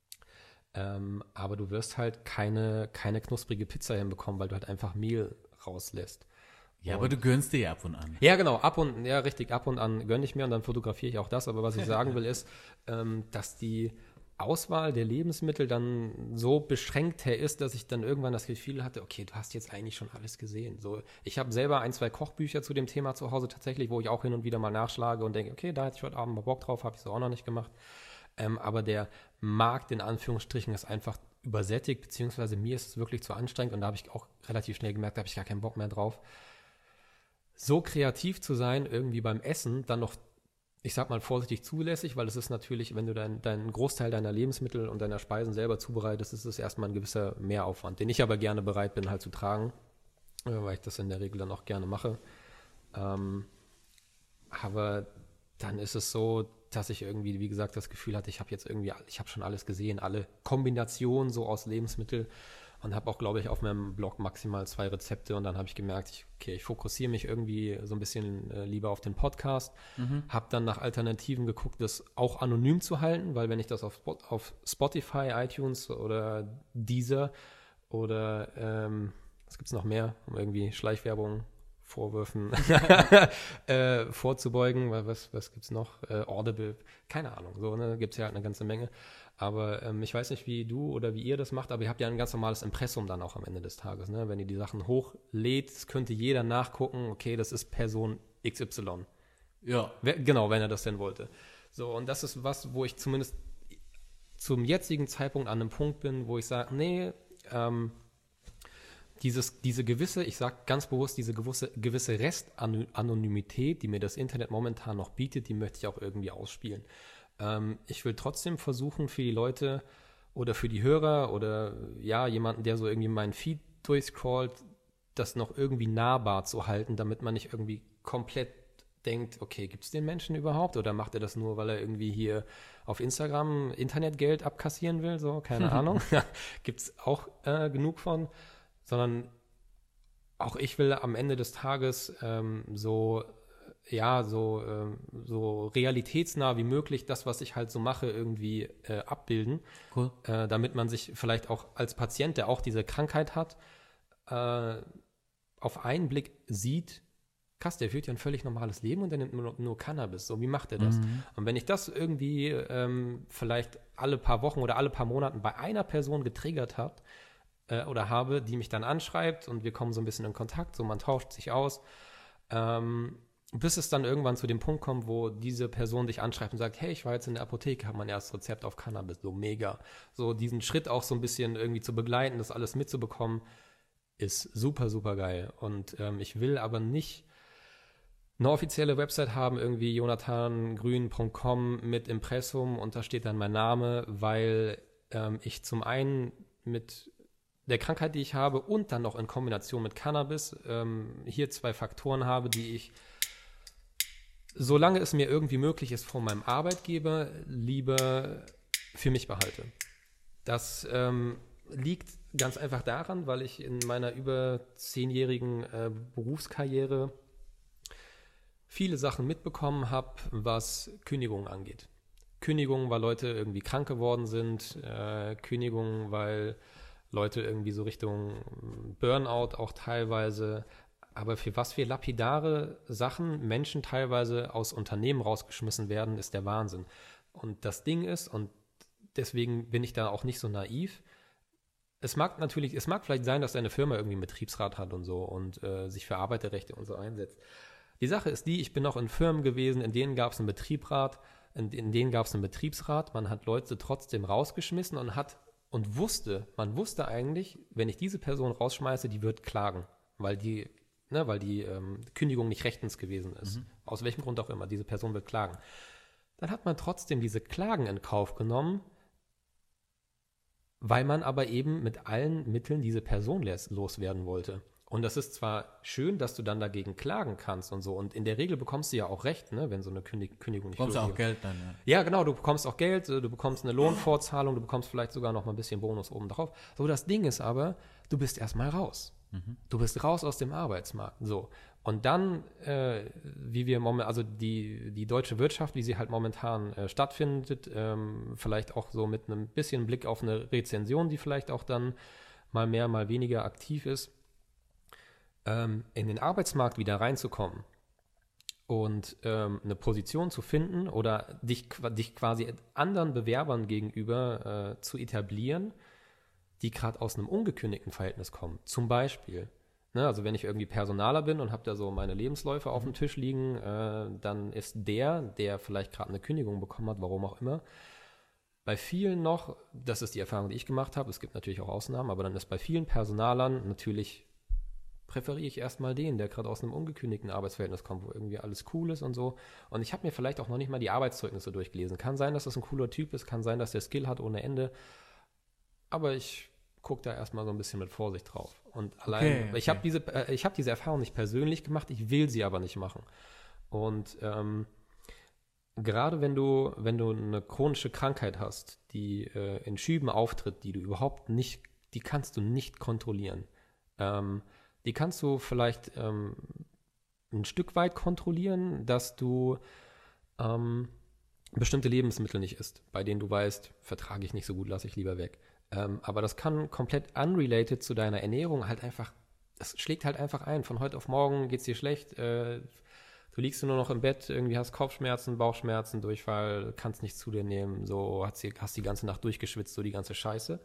Ähm, aber du wirst halt keine, keine knusprige Pizza hinbekommen, weil du halt einfach Mehl rauslässt. Ja, aber du gönnst dir ja ab und an. Ja, genau, ab und, ja, richtig, ab und an gönne ich mir und dann fotografiere ich auch das. Aber was ich sagen will, ist, ähm, dass die Auswahl der Lebensmittel dann so beschränkter ist, dass ich dann irgendwann das Gefühl hatte, okay, du hast jetzt eigentlich schon alles gesehen. So, ich habe selber ein, zwei Kochbücher zu dem Thema zu Hause tatsächlich, wo ich auch hin und wieder mal nachschlage und denke, okay, da hätte ich heute Abend mal Bock drauf, habe ich so auch noch nicht gemacht. Ähm, aber der Markt in Anführungsstrichen ist einfach übersättigt, beziehungsweise mir ist es wirklich zu anstrengend und da habe ich auch relativ schnell gemerkt, da habe ich gar keinen Bock mehr drauf. So kreativ zu sein, irgendwie beim Essen, dann noch, ich sag mal vorsichtig zulässig, weil es ist natürlich, wenn du deinen dein Großteil deiner Lebensmittel und deiner Speisen selber zubereitest, ist es erstmal ein gewisser Mehraufwand, den ich aber gerne bereit bin halt zu tragen, äh, weil ich das in der Regel dann auch gerne mache. Ähm, aber dann ist es so, dass ich irgendwie, wie gesagt, das Gefühl hatte, ich habe jetzt irgendwie, ich habe schon alles gesehen, alle Kombinationen so aus Lebensmitteln. Und habe auch, glaube ich, auf meinem Blog maximal zwei Rezepte. Und dann habe ich gemerkt, ich, okay, ich fokussiere mich irgendwie so ein bisschen äh, lieber auf den Podcast. Mhm. Habe dann nach Alternativen geguckt, das auch anonym zu halten, weil wenn ich das auf, auf Spotify, iTunes oder Deezer oder ähm, was gibt es noch mehr, um irgendwie Schleichwerbung, Vorwürfen äh, vorzubeugen, weil was, was gibt es noch? Äh, Audible, keine Ahnung, so, ne, gibt es ja halt eine ganze Menge. Aber ähm, ich weiß nicht, wie du oder wie ihr das macht, aber ihr habt ja ein ganz normales Impressum dann auch am Ende des Tages, ne? Wenn ihr die Sachen hochlädt, könnte jeder nachgucken, okay, das ist Person X Y. Ja. Wer, genau, wenn er das denn wollte. So, und das ist was, wo ich zumindest zum jetzigen Zeitpunkt an einem Punkt bin, wo ich sage, nee, ähm, dieses, diese gewisse, ich sage ganz bewusst, diese gewisse, gewisse Restanonymität, die mir das Internet momentan noch bietet, die möchte ich auch irgendwie ausspielen. Ähm, ich will trotzdem versuchen, für die Leute oder für die Hörer oder ja, jemanden, der so irgendwie meinen Feed durchscrollt, das noch irgendwie nahbar zu halten, damit man nicht irgendwie komplett denkt, okay, gibt es den Menschen überhaupt oder macht er das nur, weil er irgendwie hier auf Instagram Internetgeld abkassieren will, so, keine Ahnung. Gibt es auch äh, genug von, sondern auch ich will am Ende des Tages ähm, so, ja, so, ähm, so realitätsnah wie möglich das, was ich halt so mache, irgendwie äh, abbilden, Cool. äh, damit man sich vielleicht auch als Patient, der auch diese Krankheit hat, äh, auf einen Blick sieht, krass, der führt ja ein völlig normales Leben und der nimmt nur, nur Cannabis. So, wie macht er das? Mhm. Und wenn ich das irgendwie ähm, vielleicht alle paar Wochen oder alle paar Monaten bei einer Person getriggert habe äh, oder habe, die mich dann anschreibt und wir kommen so ein bisschen in Kontakt, so man tauscht sich aus, ähm, bis es dann irgendwann zu dem Punkt kommt, wo diese Person dich anschreibt und sagt, hey, ich war jetzt in der Apotheke, habe mein erstes Rezept auf Cannabis, so mega. So diesen Schritt auch so ein bisschen irgendwie zu begleiten, das alles mitzubekommen, ist super, super geil. Und ähm, ich will aber nicht eine offizielle Website haben, irgendwie jonathangrün punkt com mit Impressum und da steht dann mein Name, weil ähm, ich zum einen mit der Krankheit, die ich habe und dann noch in Kombination mit Cannabis ähm, hier zwei Faktoren habe, die ich, solange es mir irgendwie möglich ist, von meinem Arbeitgeber lieber für mich behalte. Das ähm, liegt ganz einfach daran, weil ich in meiner über zehnjährigen äh, Berufskarriere viele Sachen mitbekommen habe, was Kündigungen angeht. Kündigungen, weil Leute irgendwie krank geworden sind, äh, Kündigungen, weil Leute irgendwie so Richtung Burnout auch teilweise, aber für was für lapidare Sachen Menschen teilweise aus Unternehmen rausgeschmissen werden, ist der Wahnsinn. Und das Ding ist, und deswegen bin ich da auch nicht so naiv, es mag natürlich, es mag vielleicht sein, dass eine Firma irgendwie einen Betriebsrat hat und so und äh, sich für Arbeiterrechte und so einsetzt. Die Sache ist die, ich bin auch in Firmen gewesen, in denen gab es einen Betriebsrat, in, in denen gab es einen Betriebsrat, man hat Leute trotzdem rausgeschmissen und hat und wusste, man wusste eigentlich, wenn ich diese Person rausschmeiße, die wird klagen, weil die, ne, weil die ähm, Kündigung nicht rechtens gewesen ist. Mhm. Aus welchem Grund auch immer, diese Person wird klagen. Dann hat man trotzdem diese Klagen in Kauf genommen, weil man aber eben mit allen Mitteln diese Person loswerden wollte. Und das ist zwar schön, dass du dann dagegen klagen kannst und so. Und in der Regel bekommst du ja auch Recht, ne, wenn so eine Kündig- Kündigung nicht Du bekommst auch Geld dann, ja. Ja, genau, du bekommst auch Geld, du bekommst eine Lohnfortzahlung, du bekommst vielleicht sogar noch mal ein bisschen Bonus obendrauf. So, das Ding ist aber, du bist erstmal raus. Mhm. Du bist raus aus dem Arbeitsmarkt. So. Und dann, äh, wie wir momentan, also die, die deutsche Wirtschaft, wie sie halt momentan äh, stattfindet, ähm, vielleicht auch so mit einem bisschen Blick auf eine Rezension, die vielleicht auch dann mal mehr, mal weniger aktiv ist, in den Arbeitsmarkt wieder reinzukommen und ähm, eine Position zu finden oder dich, dich quasi anderen Bewerbern gegenüber äh, zu etablieren, die gerade aus einem ungekündigten Verhältnis kommen. Zum Beispiel, ne, also wenn ich irgendwie Personaler bin und habe da so meine Lebensläufe auf dem Tisch liegen, äh, dann ist der, der vielleicht gerade eine Kündigung bekommen hat, warum auch immer, bei vielen noch, das ist die Erfahrung, die ich gemacht habe, es gibt natürlich auch Ausnahmen, aber dann ist bei vielen Personalern natürlich präferiere ich erstmal den, der gerade aus einem ungekündigten Arbeitsverhältnis kommt, wo irgendwie alles cool ist und so. Und ich habe mir vielleicht auch noch nicht mal die Arbeitszeugnisse durchgelesen. Kann sein, dass das ein cooler Typ ist, kann sein, dass der Skill hat ohne Ende. Aber ich gucke da erstmal so ein bisschen mit Vorsicht drauf. Und allein, okay, okay. ich habe diese, äh, ich habe diese Erfahrung nicht persönlich gemacht, ich will sie aber nicht machen. Und ähm, gerade wenn du, wenn du eine chronische Krankheit hast, die äh, in Schüben auftritt, die du überhaupt nicht, die kannst du nicht kontrollieren. Ähm, Die kannst du vielleicht ähm, ein Stück weit kontrollieren, dass du ähm, bestimmte Lebensmittel nicht isst, bei denen du weißt, vertrage ich nicht so gut, lasse ich lieber weg. Ähm, aber das kann komplett unrelated zu deiner Ernährung halt einfach, das schlägt halt einfach ein. Von heute auf morgen geht es dir schlecht, äh, du liegst nur noch im Bett, irgendwie hast Kopfschmerzen, Bauchschmerzen, Durchfall, kannst nichts zu dir nehmen, so hast die, hast die ganze Nacht durchgeschwitzt, so die ganze Scheiße.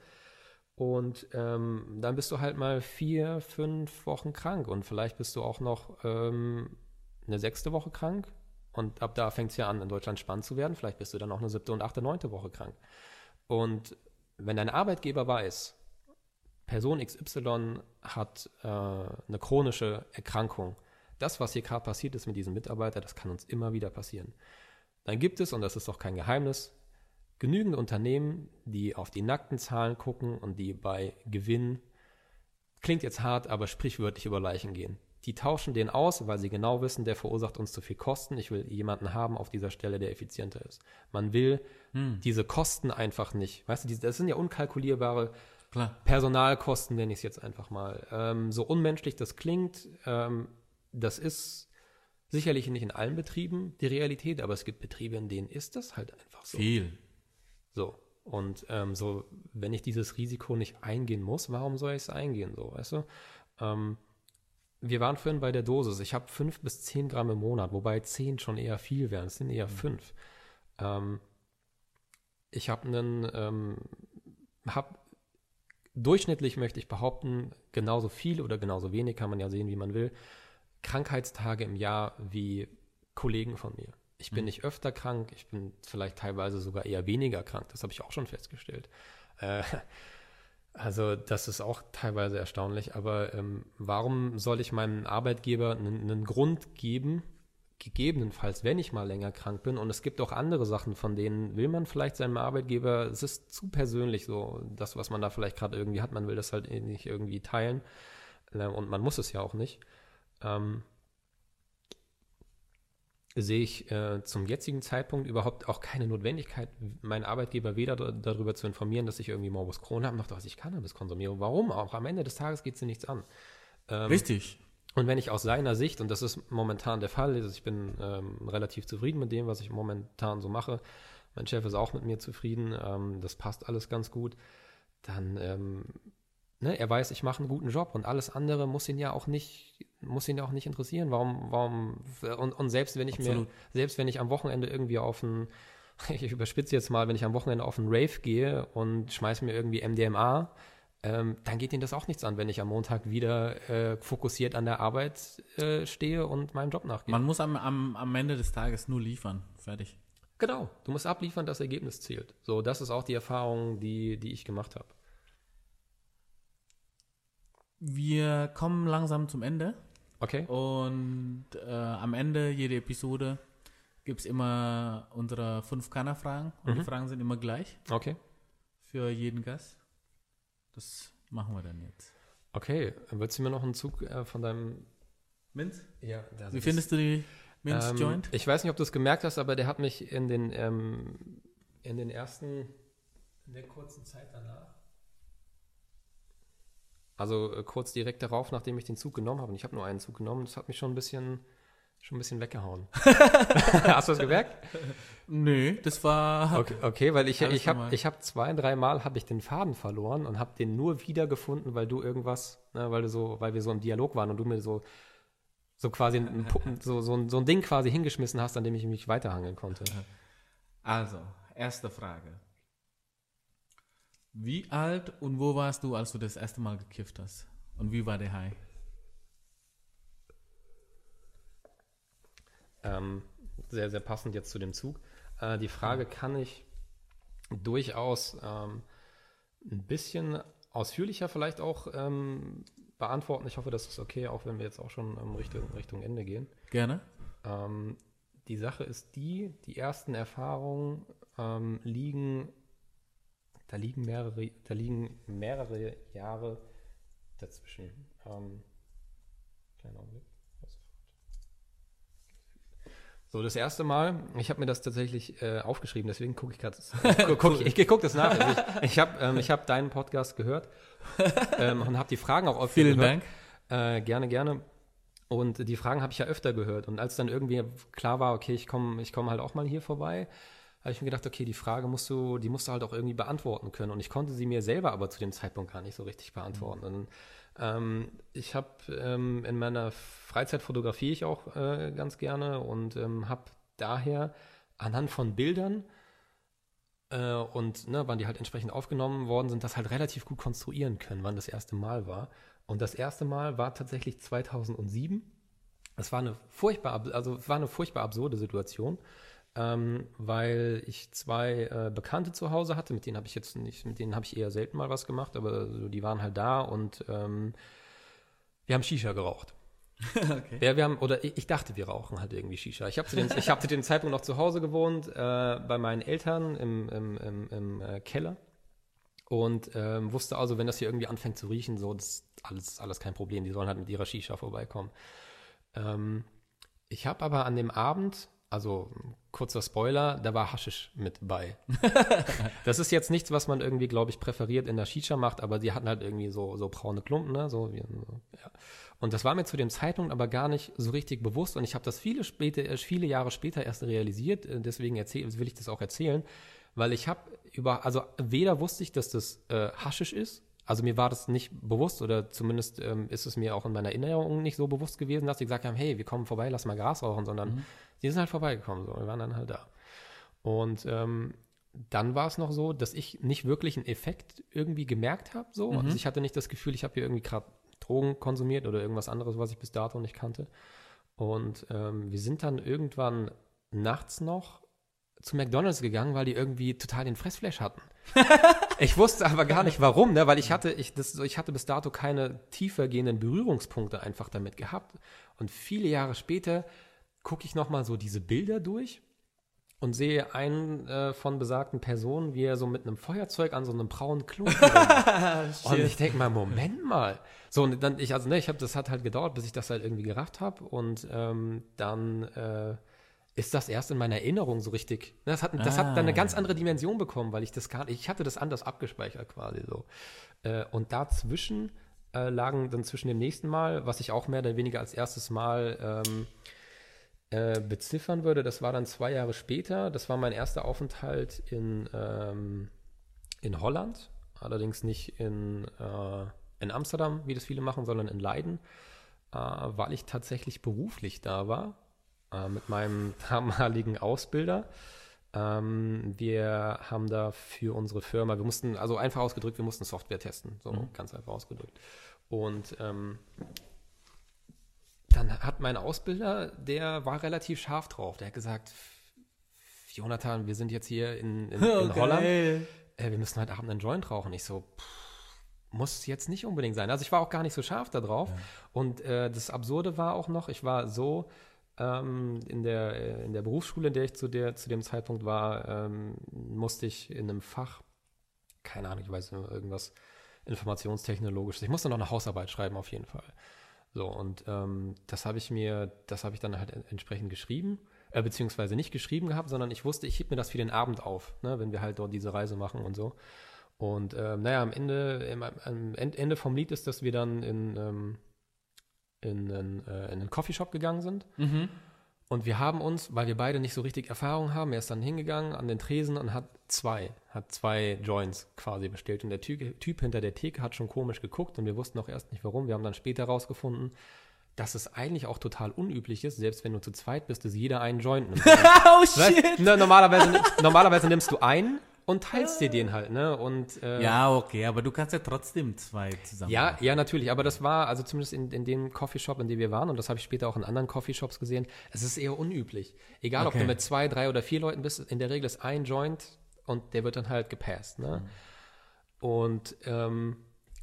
Und ähm, dann bist du halt mal vier, fünf Wochen krank und vielleicht bist du auch noch ähm, eine sechste Woche krank und ab da fängt es ja an, in Deutschland spannend zu werden. Vielleicht bist du dann auch eine siebte und achte, neunte Woche krank. Und wenn dein Arbeitgeber weiß, Person X Y hat äh, eine chronische Erkrankung, das, was hier gerade passiert ist mit diesem Mitarbeiter, das kann uns immer wieder passieren. Dann gibt es, und das ist auch kein Geheimnis, genügend Unternehmen, die auf die nackten Zahlen gucken und die bei Gewinn, klingt jetzt hart, aber sprichwörtlich über Leichen gehen. die tauschen den aus, weil sie genau wissen, der verursacht uns zu viel Kosten. Ich will jemanden haben auf dieser Stelle, der effizienter ist. Man will hm. diese Kosten einfach nicht. Weißt du, das sind ja unkalkulierbare Klar. Personalkosten, nenne ich es jetzt einfach mal. Ähm, so unmenschlich das klingt, ähm, das ist sicherlich nicht in allen Betrieben die Realität, aber es gibt Betriebe, in denen ist das halt einfach so. Viel. So. Und ähm, so, wenn ich dieses Risiko nicht eingehen muss, warum soll ich es eingehen? So, weißt du? Ähm, wir waren vorhin bei der Dosis. Ich habe fünf bis zehn Gramm im Monat, wobei zehn schon eher viel wären. Es sind eher fünf. Ähm, ich habe einen, ähm, habe durchschnittlich, möchte ich behaupten, genauso viel oder genauso wenig, kann man ja sehen, wie man will, Krankheitstage im Jahr wie Kollegen von mir. Ich bin mhm. nicht öfter krank, ich bin vielleicht teilweise sogar eher weniger krank. Das habe ich auch schon festgestellt. Äh, also das ist auch teilweise erstaunlich. Aber ähm, warum soll ich meinem Arbeitgeber einen, einen Grund geben, gegebenenfalls, wenn ich mal länger krank bin? Und es gibt auch andere Sachen, von denen will man vielleicht seinem Arbeitgeber, es ist zu persönlich so, das, was man da vielleicht gerade irgendwie hat, man will das halt nicht irgendwie teilen. Äh, und man muss es ja auch nicht. Ähm, sehe ich äh, zum jetzigen Zeitpunkt überhaupt auch keine Notwendigkeit, meinen Arbeitgeber weder d- darüber zu informieren, dass ich irgendwie Morbus Crohn habe, noch dass ich Cannabis konsumiere. Warum auch? Am Ende des Tages geht es dir nichts an. Ähm, Richtig. Und wenn ich aus seiner Sicht, und das ist momentan der Fall, also ich bin ähm, relativ zufrieden mit dem, was ich momentan so mache, mein Chef ist auch mit mir zufrieden, ähm, das passt alles ganz gut, dann ähm, Ne, er weiß, ich mache einen guten Job und alles andere muss ihn ja auch nicht, muss ihn ja auch nicht interessieren. Warum, warum, und, und selbst wenn ich Absolut. mir, selbst wenn ich am Wochenende irgendwie auf ein, ich überspitze jetzt mal, wenn ich am Wochenende auf einen Rave gehe und schmeiße mir irgendwie M D M A, ähm, dann geht ihm das auch nichts an, wenn ich am Montag wieder äh, fokussiert an der Arbeit äh, stehe und meinem Job nachgehe. Man muss am, am, am Ende des Tages nur liefern. Fertig. Genau, du musst abliefern, das Ergebnis zählt. So, das ist auch die Erfahrung, die, die ich gemacht habe. Wir kommen langsam zum Ende. Okay. Und äh, am Ende jeder Episode gibt es immer unsere fünf Kanner-Fragen. Und Mhm. die Fragen sind immer gleich Okay. für jeden Gast. Das machen wir dann jetzt. Okay, willst du mir noch einen Zug äh, von deinem... Minz? Ja, Wie findest du die Minz-Joint? Ähm, ich weiß nicht, ob du es gemerkt hast, aber der hat mich in den, ähm, in den ersten, in der kurzen Zeit danach, also äh, kurz direkt darauf, nachdem ich den Zug genommen habe, und ich habe nur einen Zug genommen, das hat mich schon ein bisschen, schon ein bisschen weggehauen. Hast du das gemerkt? Nö, das war... Okay, okay, weil ich, Alles ich habe normal. ich hab zwei, dreimal habe ich den Faden verloren und habe den nur wiedergefunden, weil du irgendwas, ne, weil du so, weil wir so im Dialog waren und du mir so, so quasi ein, Puppen- so, so, ein, so ein Ding quasi hingeschmissen hast, an dem ich mich weiterhangeln konnte. Also, erste Frage. Wie alt und wo warst du, als du das erste Mal gekifft hast? Und wie war der High? Ähm, sehr, sehr passend jetzt zu dem Zug. Äh, die Frage kann ich durchaus ähm, ein bisschen ausführlicher vielleicht auch ähm, beantworten. Ich hoffe, das ist okay, auch wenn wir jetzt auch schon ähm, Richtung, Richtung Ende gehen. Gerne. Ähm, die Sache ist die, die ersten Erfahrungen ähm, liegen, da liegen mehrere, da liegen mehrere Jahre dazwischen. Ähm, kleiner Augenblick. So, das erste Mal, ich habe mir das tatsächlich äh, aufgeschrieben, deswegen gucke ich gerade, äh, guck, ich, ich gucke das nach. Also ich ich habe ähm, ich hab deinen Podcast gehört ähm, und habe die Fragen auch oft Vielen gehört. Dank. Äh, gerne, gerne. Und die Fragen habe ich ja öfter gehört. Und als dann irgendwie klar war, okay, ich komme ich komm halt auch mal hier vorbei, habe ich mir gedacht, okay, die Frage musst du, die musst du halt auch irgendwie beantworten können. Und ich konnte sie mir selber aber zu dem Zeitpunkt gar nicht so richtig beantworten. Und, ähm, ich habe ähm, in meiner Freizeit fotografiere ich auch äh, ganz gerne und ähm, habe daher anhand von Bildern äh, und ne, wann die halt entsprechend aufgenommen worden sind, das halt relativ gut konstruieren können, wann das erste Mal war. Und das erste Mal war tatsächlich zweitausendsieben. Es war eine furchtbar, ab- also es war eine furchtbar absurde Situation, ähm, weil ich zwei äh, Bekannte zu Hause hatte, mit denen habe ich jetzt nicht, mit denen habe ich eher selten mal was gemacht, aber so, die waren halt da und ähm, wir haben Shisha geraucht. Okay. Ja, wir haben, oder ich, ich dachte, wir rauchen halt irgendwie Shisha. Ich habe zu, dem- ich hab zu dem Zeitpunkt noch zu Hause gewohnt, äh, bei meinen Eltern im, im, im, im äh, Keller. und ähm, wusste also, wenn das hier irgendwie anfängt zu riechen, so, das ist alles, alles kein Problem. Die sollen halt mit ihrer Shisha vorbeikommen. Ähm, ich habe aber an dem Abend, also kurzer Spoiler, da war Haschisch mit bei. Das ist jetzt nichts, was man irgendwie, glaube ich, präferiert in der Shisha macht, aber die hatten halt irgendwie so, so braune Klumpen, ne? So, wie, ja. Und das war mir zu dem Zeitpunkt aber gar nicht so richtig bewusst und ich habe das viele, später, viele Jahre später erst realisiert, deswegen erzähl, will ich das auch erzählen, weil ich habe über, also weder wusste ich, dass das äh, Haschisch ist, also mir war das nicht bewusst oder zumindest ähm, ist es mir auch in meiner Erinnerung nicht so bewusst gewesen, dass die gesagt haben, hey, wir kommen vorbei, lass mal Gras rauchen, sondern mhm. die sind halt vorbeigekommen, so, wir waren dann halt da. Und ähm, dann war es noch so, dass ich nicht wirklich einen Effekt irgendwie gemerkt habe, so. Mhm. Also ich hatte nicht das Gefühl, ich habe hier irgendwie gerade Drogen konsumiert oder irgendwas anderes, was ich bis dato nicht kannte. Und ähm, wir sind dann irgendwann nachts noch zu McDonald's gegangen, weil die irgendwie total den Fressflash hatten. Ich wusste aber gar nicht, warum, ne? Weil ich hatte, ich, das, ich hatte bis dato keine tiefergehenden Berührungspunkte einfach damit gehabt. Und viele Jahre später gucke ich nochmal so diese Bilder durch und sehe einen äh, von besagten Personen, wie er so mit einem Feuerzeug an so einem braunen Klumpen und ich denke mal, Moment mal. So, und dann, ich, also, ne, ich habe, das hat halt gedauert, bis ich das halt irgendwie gerafft habe und ähm, dann äh, ist das erst in meiner Erinnerung so richtig. Das hat, das ah. hat dann eine ganz andere Dimension bekommen, weil ich das gar nicht, ich hatte das anders abgespeichert quasi so. Äh, und dazwischen äh, lagen dann zwischen dem nächsten Mal, was ich auch mehr oder weniger als erstes Mal ähm, äh, beziffern würde, das war dann zwei Jahre später. Das war mein erster Aufenthalt in, ähm, in Holland, allerdings nicht in, äh, in Amsterdam, wie das viele machen, sondern in Leiden, äh, weil ich tatsächlich beruflich da war. Mit meinem damaligen Ausbilder. Ähm, wir haben da für unsere Firma, wir mussten, also einfach ausgedrückt, wir mussten Software testen, so mhm. ganz einfach ausgedrückt. Und ähm, dann hat mein Ausbilder, der war relativ scharf drauf, der hat gesagt, Jonathan, wir sind jetzt hier in, in, in oh, Holland, äh, wir müssen heute Abend einen Joint rauchen. Ich so, pff, muss jetzt nicht unbedingt sein. Also ich war auch gar nicht so scharf da drauf. Ja. Und äh, das Absurde war auch noch, ich war so In der, in der Berufsschule, in der ich zu, der, zu dem Zeitpunkt war, ähm, musste ich in einem Fach, keine Ahnung, ich weiß nicht, irgendwas informationstechnologisches, ich musste noch eine Hausarbeit schreiben auf jeden Fall. So, und ähm, das habe ich mir, das habe ich dann halt entsprechend geschrieben, äh, beziehungsweise nicht geschrieben gehabt, sondern ich wusste, ich heb mir das für den Abend auf, ne, wenn wir halt dort diese Reise machen und so. Und ähm, naja, am Ende, im, am Ende vom Lied ist, dass wir dann in ähm, in einen, äh, in einen Coffeeshop gegangen sind. Mhm. Und wir haben uns, weil wir beide nicht so richtig Erfahrung haben, er ist dann hingegangen an den Tresen und hat zwei, hat zwei Joints quasi bestellt. Und der Typ, typ hinter der Theke hat schon komisch geguckt und wir wussten auch erst nicht warum. Wir haben dann später rausgefunden, dass es eigentlich auch total unüblich ist, selbst wenn du zu zweit bist, dass jeder einen Joint nimmt. Oh shit! Weißt, ne, normalerweise, normalerweise nimmst du einen und teilst dir den halt, ne? Und, äh, ja, okay, aber du kannst ja trotzdem zwei zusammen. Ja, ja, natürlich, aber das war, also zumindest in, in dem Coffeeshop, in dem wir waren, und das habe ich später auch in anderen Coffeeshops gesehen, es ist eher unüblich. Egal, okay. ob du mit zwei, drei oder vier Leuten bist, in der Regel ist ein Joint und der wird dann halt gepasst, ne? Mhm. Und ähm,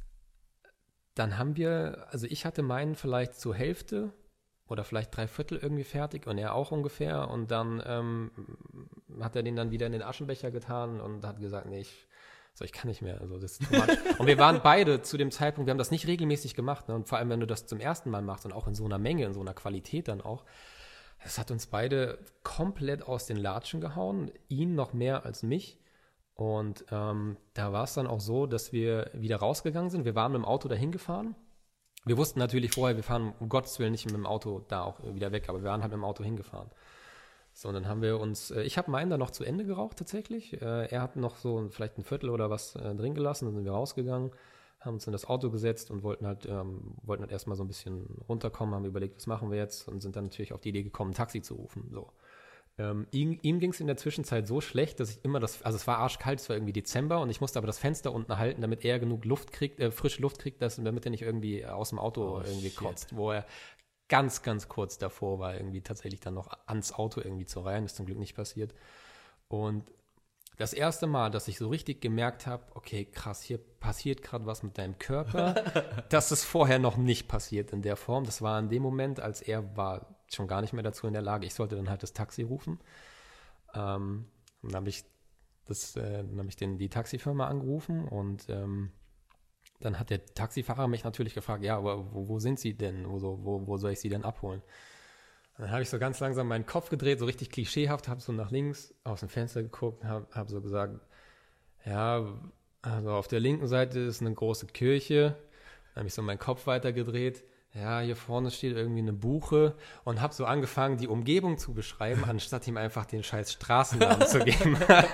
dann haben wir, also ich hatte meinen vielleicht zur Hälfte oder vielleicht drei Viertel irgendwie fertig und er auch ungefähr. Und dann ähm, hat er den dann wieder in den Aschenbecher getan und hat gesagt, nee, ich, so, ich kann nicht mehr. Also das ist too much. Und wir waren beide zu dem Zeitpunkt, wir haben das nicht regelmäßig gemacht. Ne? Und vor allem, wenn du das zum ersten Mal machst und auch in so einer Menge, in so einer Qualität dann auch, das hat uns beide komplett aus den Latschen gehauen. Ihn noch mehr als mich. Und ähm, da war es dann auch so, dass wir wieder rausgegangen sind. Wir waren mit dem Auto dahin gefahren. Wir wussten natürlich vorher, wir fahren um Gottes Willen nicht mit dem Auto da auch wieder weg, aber wir waren halt mit dem Auto hingefahren. So, und dann haben wir uns, äh, ich habe meinen dann noch zu Ende geraucht tatsächlich. Äh, er hat noch so vielleicht ein Viertel oder was äh, drin gelassen, dann sind wir rausgegangen, haben uns in das Auto gesetzt und wollten halt, ähm, wollten halt erstmal so ein bisschen runterkommen, haben überlegt, was machen wir jetzt und sind dann natürlich auf die Idee gekommen, ein Taxi zu rufen. So. Ähm, ihm ihm ging es in der Zwischenzeit so schlecht, dass ich immer das, also es war arschkalt, es war irgendwie Dezember und ich musste aber das Fenster unten halten, damit er genug Luft kriegt, äh, frische Luft kriegt, dass, damit er nicht irgendwie aus dem Auto oh, irgendwie shit. kotzt, wo er ganz, ganz kurz davor war, irgendwie tatsächlich dann noch ans Auto irgendwie zu rein, ist zum Glück nicht passiert. Und das erste Mal, dass ich so richtig gemerkt habe, okay, krass, hier passiert gerade was mit deinem Körper, das ist vorher noch nicht passiert in der Form. Das war in dem Moment, als er war schon gar nicht mehr dazu in der Lage. Ich sollte dann halt das Taxi rufen. Ähm, und dann habe ich Das, äh, dann habe ich den, die Taxifirma angerufen und ähm, dann hat der Taxifahrer mich natürlich gefragt, ja, aber wo, wo sind Sie denn? Wo, wo, wo soll ich Sie denn abholen? Dann habe ich so ganz langsam meinen Kopf gedreht, so richtig klischeehaft, habe so nach links aus dem Fenster geguckt, habe hab so gesagt, ja, also auf der linken Seite ist eine große Kirche. Dann habe ich so meinen Kopf weitergedreht. Ja, hier vorne steht irgendwie eine Buche und habe so angefangen, die Umgebung zu beschreiben, anstatt ihm einfach den scheiß Straßennamen zu geben.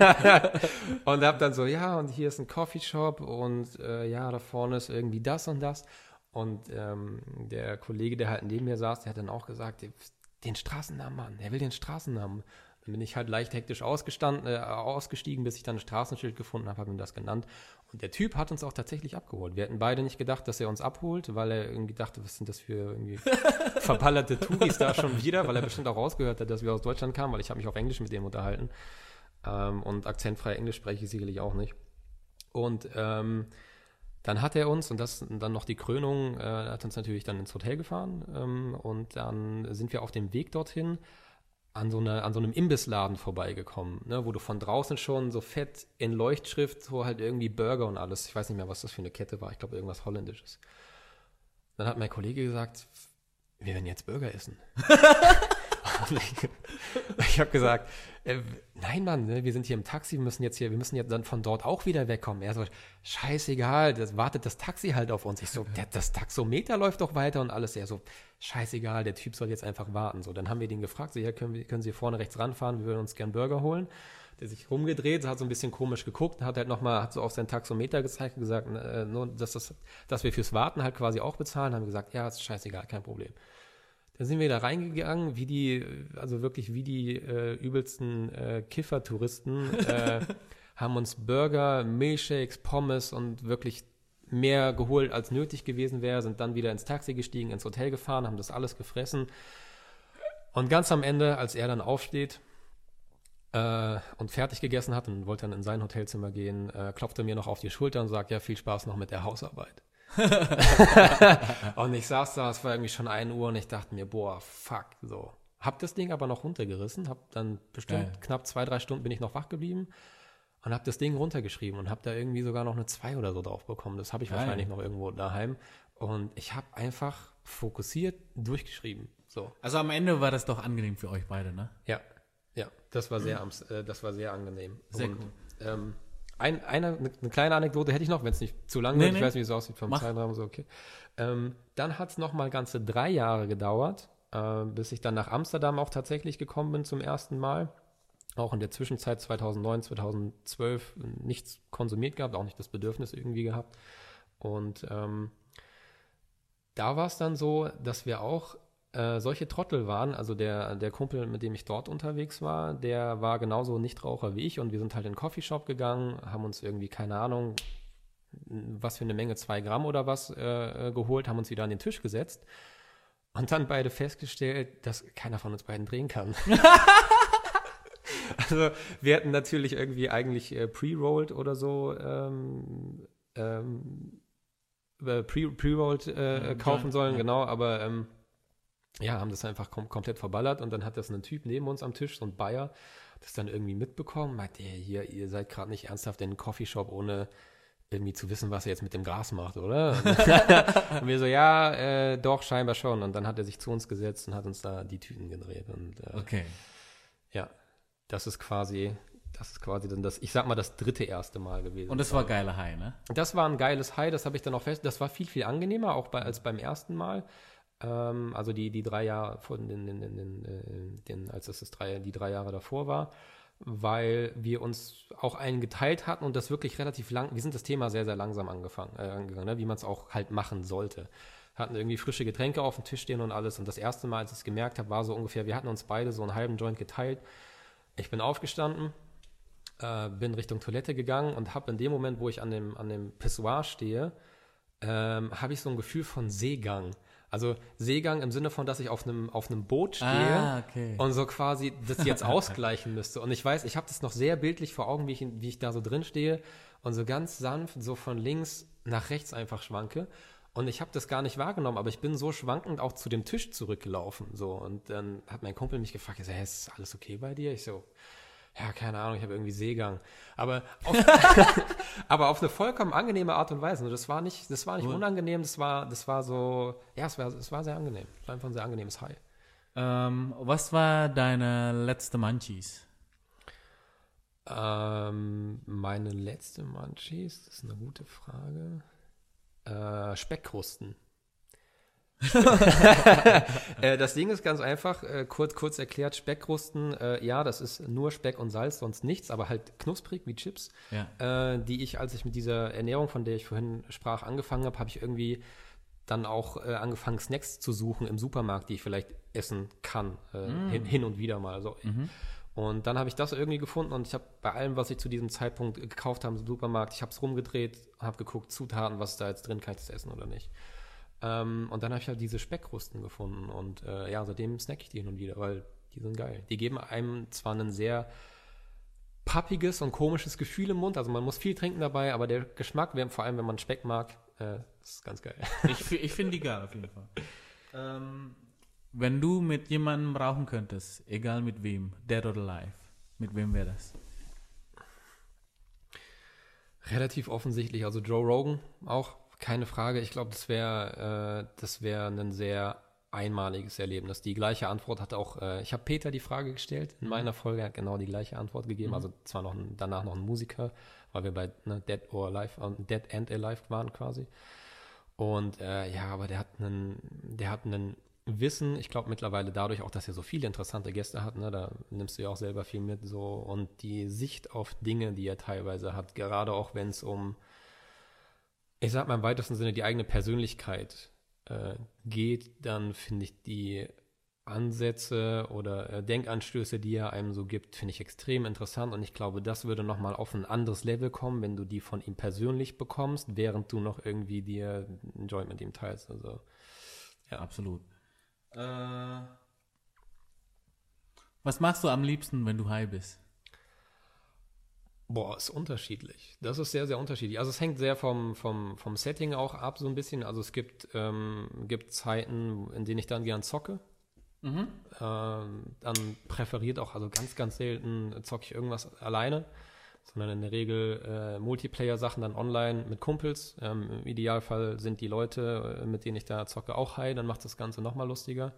Und habe dann so, ja, und hier ist ein Coffeeshop und äh, ja, da vorne ist irgendwie das und das. Und ähm, der Kollege, der halt neben mir saß, der hat dann auch gesagt, den Straßennamen, Mann, er will den Straßennamen. Dann bin ich halt leicht hektisch ausgestanden, äh, ausgestiegen, bis ich dann ein Straßenschild gefunden habe, habe ihm das genannt. Und der Typ hat uns auch tatsächlich abgeholt. Wir hätten beide nicht gedacht, dass er uns abholt, weil er irgendwie dachte, was sind das für irgendwie verballerte Touris da schon wieder, weil er bestimmt auch rausgehört hat, dass wir aus Deutschland kamen, weil ich habe mich auf Englisch mit dem unterhalten. Ähm, und akzentfrei Englisch spreche ich sicherlich auch nicht. Und ähm, dann hat er uns, und das dann noch die Krönung, äh, hat uns natürlich dann ins Hotel gefahren. Ähm, und dann sind wir auf dem Weg dorthin an so, eine, an so einem Imbissladen vorbeigekommen, ne, wo du von draußen schon so fett in Leuchtschrift so halt irgendwie Burger und alles, ich weiß nicht mehr, was das für eine Kette war, ich glaube irgendwas Holländisches. Dann hat mein Kollege gesagt, wir werden jetzt Burger essen. ich ich habe gesagt, äh, nein Mann, ne, wir sind hier im Taxi, wir müssen jetzt hier, wir müssen jetzt dann von dort auch wieder wegkommen. Er so, scheißegal, das wartet das Taxi halt auf uns. Ich so, der, das Taxometer läuft doch weiter und alles. Er so, scheißegal, der Typ soll jetzt einfach warten. So, dann haben wir den gefragt, so, ja, können, wir, können Sie hier vorne rechts ranfahren, wir würden uns gern Burger holen. Der sich rumgedreht, hat so ein bisschen komisch geguckt, hat halt nochmal, hat so auf sein Taxometer gezeigt und gesagt, äh, nur, dass, das, dass wir fürs Warten halt quasi auch bezahlen, haben wir gesagt, ja, ist scheißegal, kein Problem. Dann sind wir da reingegangen, wie die, also wirklich wie die äh, übelsten äh, Kiffer-Touristen, äh, haben uns Burger, Milchshakes, Pommes und wirklich mehr geholt, als nötig gewesen wäre, sind dann wieder ins Taxi gestiegen, ins Hotel gefahren, haben das alles gefressen. Und ganz am Ende, als er dann aufsteht äh, und fertig gegessen hat und wollte dann in sein Hotelzimmer gehen, äh, klopft er mir noch auf die Schulter und sagt, ja, viel Spaß noch mit der Hausarbeit. Und ich saß da, es war irgendwie schon ein Uhr und ich dachte mir, boah, fuck, so. Hab das Ding aber noch runtergerissen, hab dann bestimmt Geil. knapp zwei, drei Stunden bin ich noch wach geblieben und hab das Ding runtergeschrieben und hab da irgendwie sogar noch eine zwei oder so drauf bekommen. Das habe ich Geil. wahrscheinlich noch irgendwo daheim. Und ich habe einfach fokussiert durchgeschrieben. So. Also am Ende war das doch angenehm für euch beide, ne? Ja, ja, das war sehr, äh, das war sehr angenehm. Sehr und, cool. Ähm, Ein, eine, eine kleine Anekdote hätte ich noch, wenn es nicht zu lang nee, wird. Nee. Ich weiß nicht, wie es aussieht vom Mach. Zeitraum. So, okay. Ähm, dann hat es noch mal ganze drei Jahre gedauert, äh, bis ich dann nach Amsterdam auch tatsächlich gekommen bin zum ersten Mal. Auch in der Zwischenzeit zweitausendneun, zweitausendzwölf nichts konsumiert gehabt, auch nicht das Bedürfnis irgendwie gehabt. Und ähm, da war es dann so, dass wir auch äh, solche Trottel waren. Also der, der Kumpel, mit dem ich dort unterwegs war, der war genauso Nichtraucher wie ich und wir sind halt in den Coffeeshop gegangen, haben uns irgendwie, keine Ahnung, was für eine Menge, zwei Gramm oder was äh, geholt, haben uns wieder an den Tisch gesetzt und dann beide festgestellt, dass keiner von uns beiden drehen kann. Also wir hatten natürlich irgendwie eigentlich äh, pre-rolled oder so ähm, ähm, äh, pre- pre-rolled äh, kaufen sollen, ja. Genau, aber ähm, ja, haben das einfach kom- komplett verballert und dann hat das ein Typ neben uns am Tisch, so ein Bayer, das dann irgendwie mitbekommen, meinte, hey, hier, ihr seid gerade nicht ernsthaft in einen Coffeeshop, ohne irgendwie zu wissen, was er jetzt mit dem Gras macht, oder? Und wir so, ja, äh, doch, scheinbar schon. Und dann hat er sich zu uns gesetzt und hat uns da die Tüten gedreht. Und äh, okay. Ja, das ist quasi, das ist quasi dann das, ich sag mal, das dritte erste Mal gewesen. Und das war geiler High, ne? Das war ein geiles High, das habe ich dann auch fest, das war viel, viel angenehmer, auch bei, als beim ersten Mal. Ähm, also die, die drei Jahre, von den, den, den, den, den, als es das drei, die drei Jahre davor war, weil wir uns auch einen geteilt hatten und das wirklich relativ lang, wir sind das Thema sehr, sehr langsam angefangen, äh, angegangen, ne? Wie man es auch halt machen sollte. Hatten irgendwie frische Getränke auf dem Tisch stehen und alles und das erste Mal, als ich es gemerkt habe, war so ungefähr, wir hatten uns beide so einen halben Joint geteilt. Ich bin aufgestanden, äh, bin Richtung Toilette gegangen und habe in dem Moment, wo ich an dem, an dem Pissoir stehe, ähm, habe ich so ein Gefühl von Seegang. Also Seegang im Sinne von, dass ich auf einem auf einem Boot stehe ah, okay. und so quasi das jetzt ausgleichen müsste. Und ich weiß, ich habe das noch sehr bildlich vor Augen, wie ich, wie ich da so drin stehe und so ganz sanft so von links nach rechts einfach schwanke. Und ich habe das gar nicht wahrgenommen, aber ich bin so schwankend auch zu dem Tisch zurückgelaufen. So. Und dann hat mein Kumpel mich gefragt, ich so, hey, ist alles okay bei dir? Ich so, ja, keine Ahnung, ich habe irgendwie Seegang. Aber auf, aber auf eine vollkommen angenehme Art und Weise. Das war nicht, das war nicht Cool. unangenehm, das war, das war so, ja, es war, es war sehr angenehm. Es war einfach ein sehr angenehmes High. Ähm, was war deine letzte Munchies? Ähm, meine letzte Munchies, das ist eine gute Frage. Äh, Speckkrusten. äh, das Ding ist ganz einfach, äh, kurz, kurz erklärt, Speckkrusten, äh, ja, das ist nur Speck und Salz, sonst nichts, aber halt knusprig wie Chips, Ja. äh, die ich, als ich mit dieser Ernährung, von der ich vorhin sprach, angefangen habe, habe ich irgendwie dann auch äh, angefangen, Snacks zu suchen im Supermarkt, die ich vielleicht essen kann, äh, Mm. hin, hin und wieder mal. So. Mhm. Und dann habe ich das irgendwie gefunden und ich habe bei allem, was ich zu diesem Zeitpunkt gekauft habe im Supermarkt, ich habe es rumgedreht, habe geguckt, Zutaten, was ist da jetzt drin, kann ich das essen oder nicht. Ähm, und dann habe ich halt diese Speckkrusten gefunden und äh, ja, seitdem snack ich die hin und wieder, weil die sind geil. Die geben einem zwar ein sehr pappiges und komisches Gefühl im Mund, also man muss viel trinken dabei, aber der Geschmack, vor allem wenn man Speck mag, äh, ist ganz geil. Ich, fi- ich finde die geil auf jeden Fall. Ähm, wenn du mit jemandem rauchen könntest, egal mit wem, dead or alive, mit wem wäre das? Relativ offensichtlich, also Joe Rogan auch, keine Frage. Ich glaube, das wäre äh, das wäre ein sehr einmaliges Erlebnis. Die gleiche Antwort hat auch, äh, ich habe Peter die Frage gestellt in meiner Folge, er hat genau die gleiche Antwort gegeben, Mhm. also zwar noch ein, danach noch ein Musiker, weil wir bei ne, Dead or Alive, äh, Dead and Alive waren quasi. Und äh, ja, aber der hat einen, der hat einen Wissen, ich glaube mittlerweile dadurch auch, dass er so viele interessante Gäste hat, ne, da nimmst du ja auch selber viel mit so und die Sicht auf Dinge, die er teilweise hat, gerade auch wenn es um, ich sag mal im weitesten Sinne, die eigene Persönlichkeit äh, geht, dann finde ich die Ansätze oder äh, Denkanstöße, die er einem so gibt, finde ich extrem interessant und ich glaube, das würde nochmal auf ein anderes Level kommen, wenn du die von ihm persönlich bekommst, während du noch irgendwie dir ein Joint mit ihm teilst. Also Ja, absolut. Äh, was machst du am liebsten, wenn du high bist? boah, ist unterschiedlich. Das ist sehr, sehr unterschiedlich. Also es hängt sehr vom, vom, vom Setting auch ab, so ein bisschen. Also es gibt, ähm, gibt Zeiten, in denen ich dann gern zocke. Mhm. Ähm, dann präferiert auch, also ganz, ganz selten zocke ich irgendwas alleine, sondern in der Regel äh, Multiplayer-Sachen dann online mit Kumpels. Ähm, im Idealfall sind die Leute, äh, mit denen ich da zocke, auch high, dann macht das Ganze nochmal lustiger.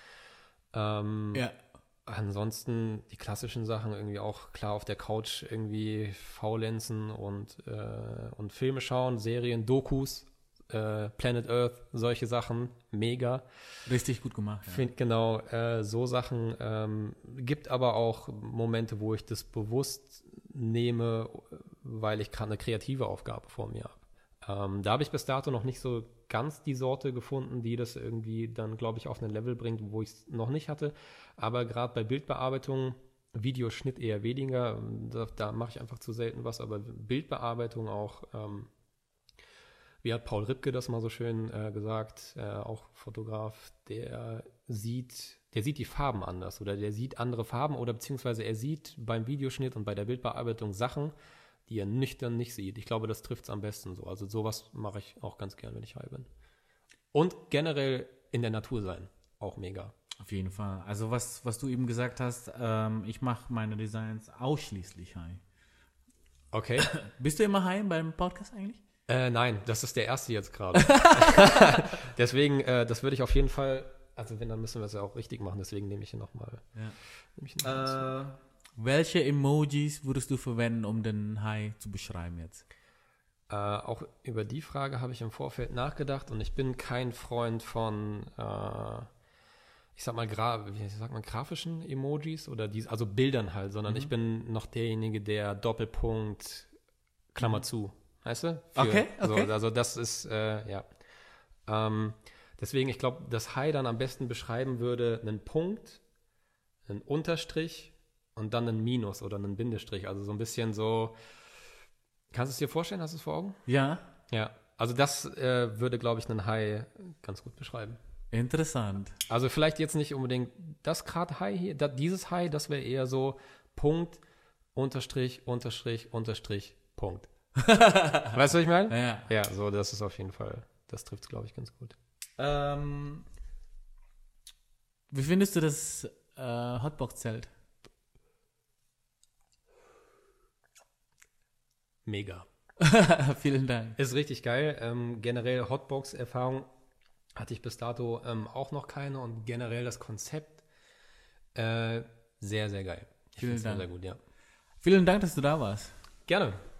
Ähm, Ja. Ansonsten die klassischen Sachen irgendwie auch klar auf der Couch irgendwie faulenzen und, äh, und Filme schauen, Serien, Dokus, äh, Planet Earth, solche Sachen, mega. Richtig gut gemacht. Ja. Find, genau, äh, so Sachen. Ähm, gibt aber auch Momente, wo ich das bewusst nehme, weil ich gerade eine kreative Aufgabe vor mir habe. Ähm, da habe ich bis dato noch nicht so ganz die Sorte gefunden, die das irgendwie dann, glaube ich, auf ein Level bringt, wo ich es noch nicht hatte. Aber gerade bei Bildbearbeitung, Videoschnitt eher weniger, da, da mache ich einfach zu selten was, aber Bildbearbeitung auch, ähm, wie hat Paul Ripke das mal so schön äh, gesagt, äh, auch Fotograf, der sieht, der sieht die Farben anders oder der sieht andere Farben oder beziehungsweise er sieht beim Videoschnitt und bei der Bildbearbeitung Sachen, die er nüchtern nicht sieht. Ich glaube, das trifft es am besten so. Also sowas mache ich auch ganz gern, wenn ich high bin. Und generell in der Natur sein, auch mega. Auf jeden Fall. Also was, was du eben gesagt hast, ähm, ich mache meine Designs ausschließlich high. Okay. Bist du immer high beim Podcast eigentlich? Äh, nein, das ist der erste jetzt gerade. Deswegen, äh, das würde ich auf jeden Fall, also wenn, dann müssen wir es ja auch richtig machen, deswegen nehme ich ihn nochmal. Ja. Äh, welche Emojis würdest du verwenden, um den High zu beschreiben jetzt? Äh, auch über die Frage habe ich im Vorfeld nachgedacht und ich bin kein Freund von, äh, ich sag mal, gra wie sagt man, grafischen Emojis oder die, also Bildern halt, sondern Mhm. ich bin noch derjenige, der Doppelpunkt, Klammer Mhm. zu, weißt du? Für, Okay, okay. So, also das ist, äh, ja. Ähm, deswegen, ich glaube, das High dann am besten beschreiben würde, einen Punkt, einen Unterstrich und dann einen Minus oder einen Bindestrich. Also so ein bisschen so, kannst du es dir vorstellen? Hast du es vor Augen? Ja, Ja. Also das äh, würde, glaube ich, einen High ganz gut beschreiben. interessant. Also vielleicht jetzt nicht unbedingt das gerade High hier, da, dieses High, das wäre eher so Punkt, Unterstrich, Unterstrich, Unterstrich, Punkt. Weißt du, was ich meine? Ja. Ja, so, das ist auf jeden Fall, das trifft es, glaube ich, ganz gut. Ähm, wie findest du das äh, Hotbox-Zelt? mega. Vielen Dank. Ist richtig geil. Ähm, generell Hotbox-Erfahrung hatte ich bis dato ähm, auch noch keine und generell das Konzept äh, sehr, sehr geil. Ich Vielen find's sehr, Dank. sehr gut, ja. Vielen Dank, dass du da warst. Gerne.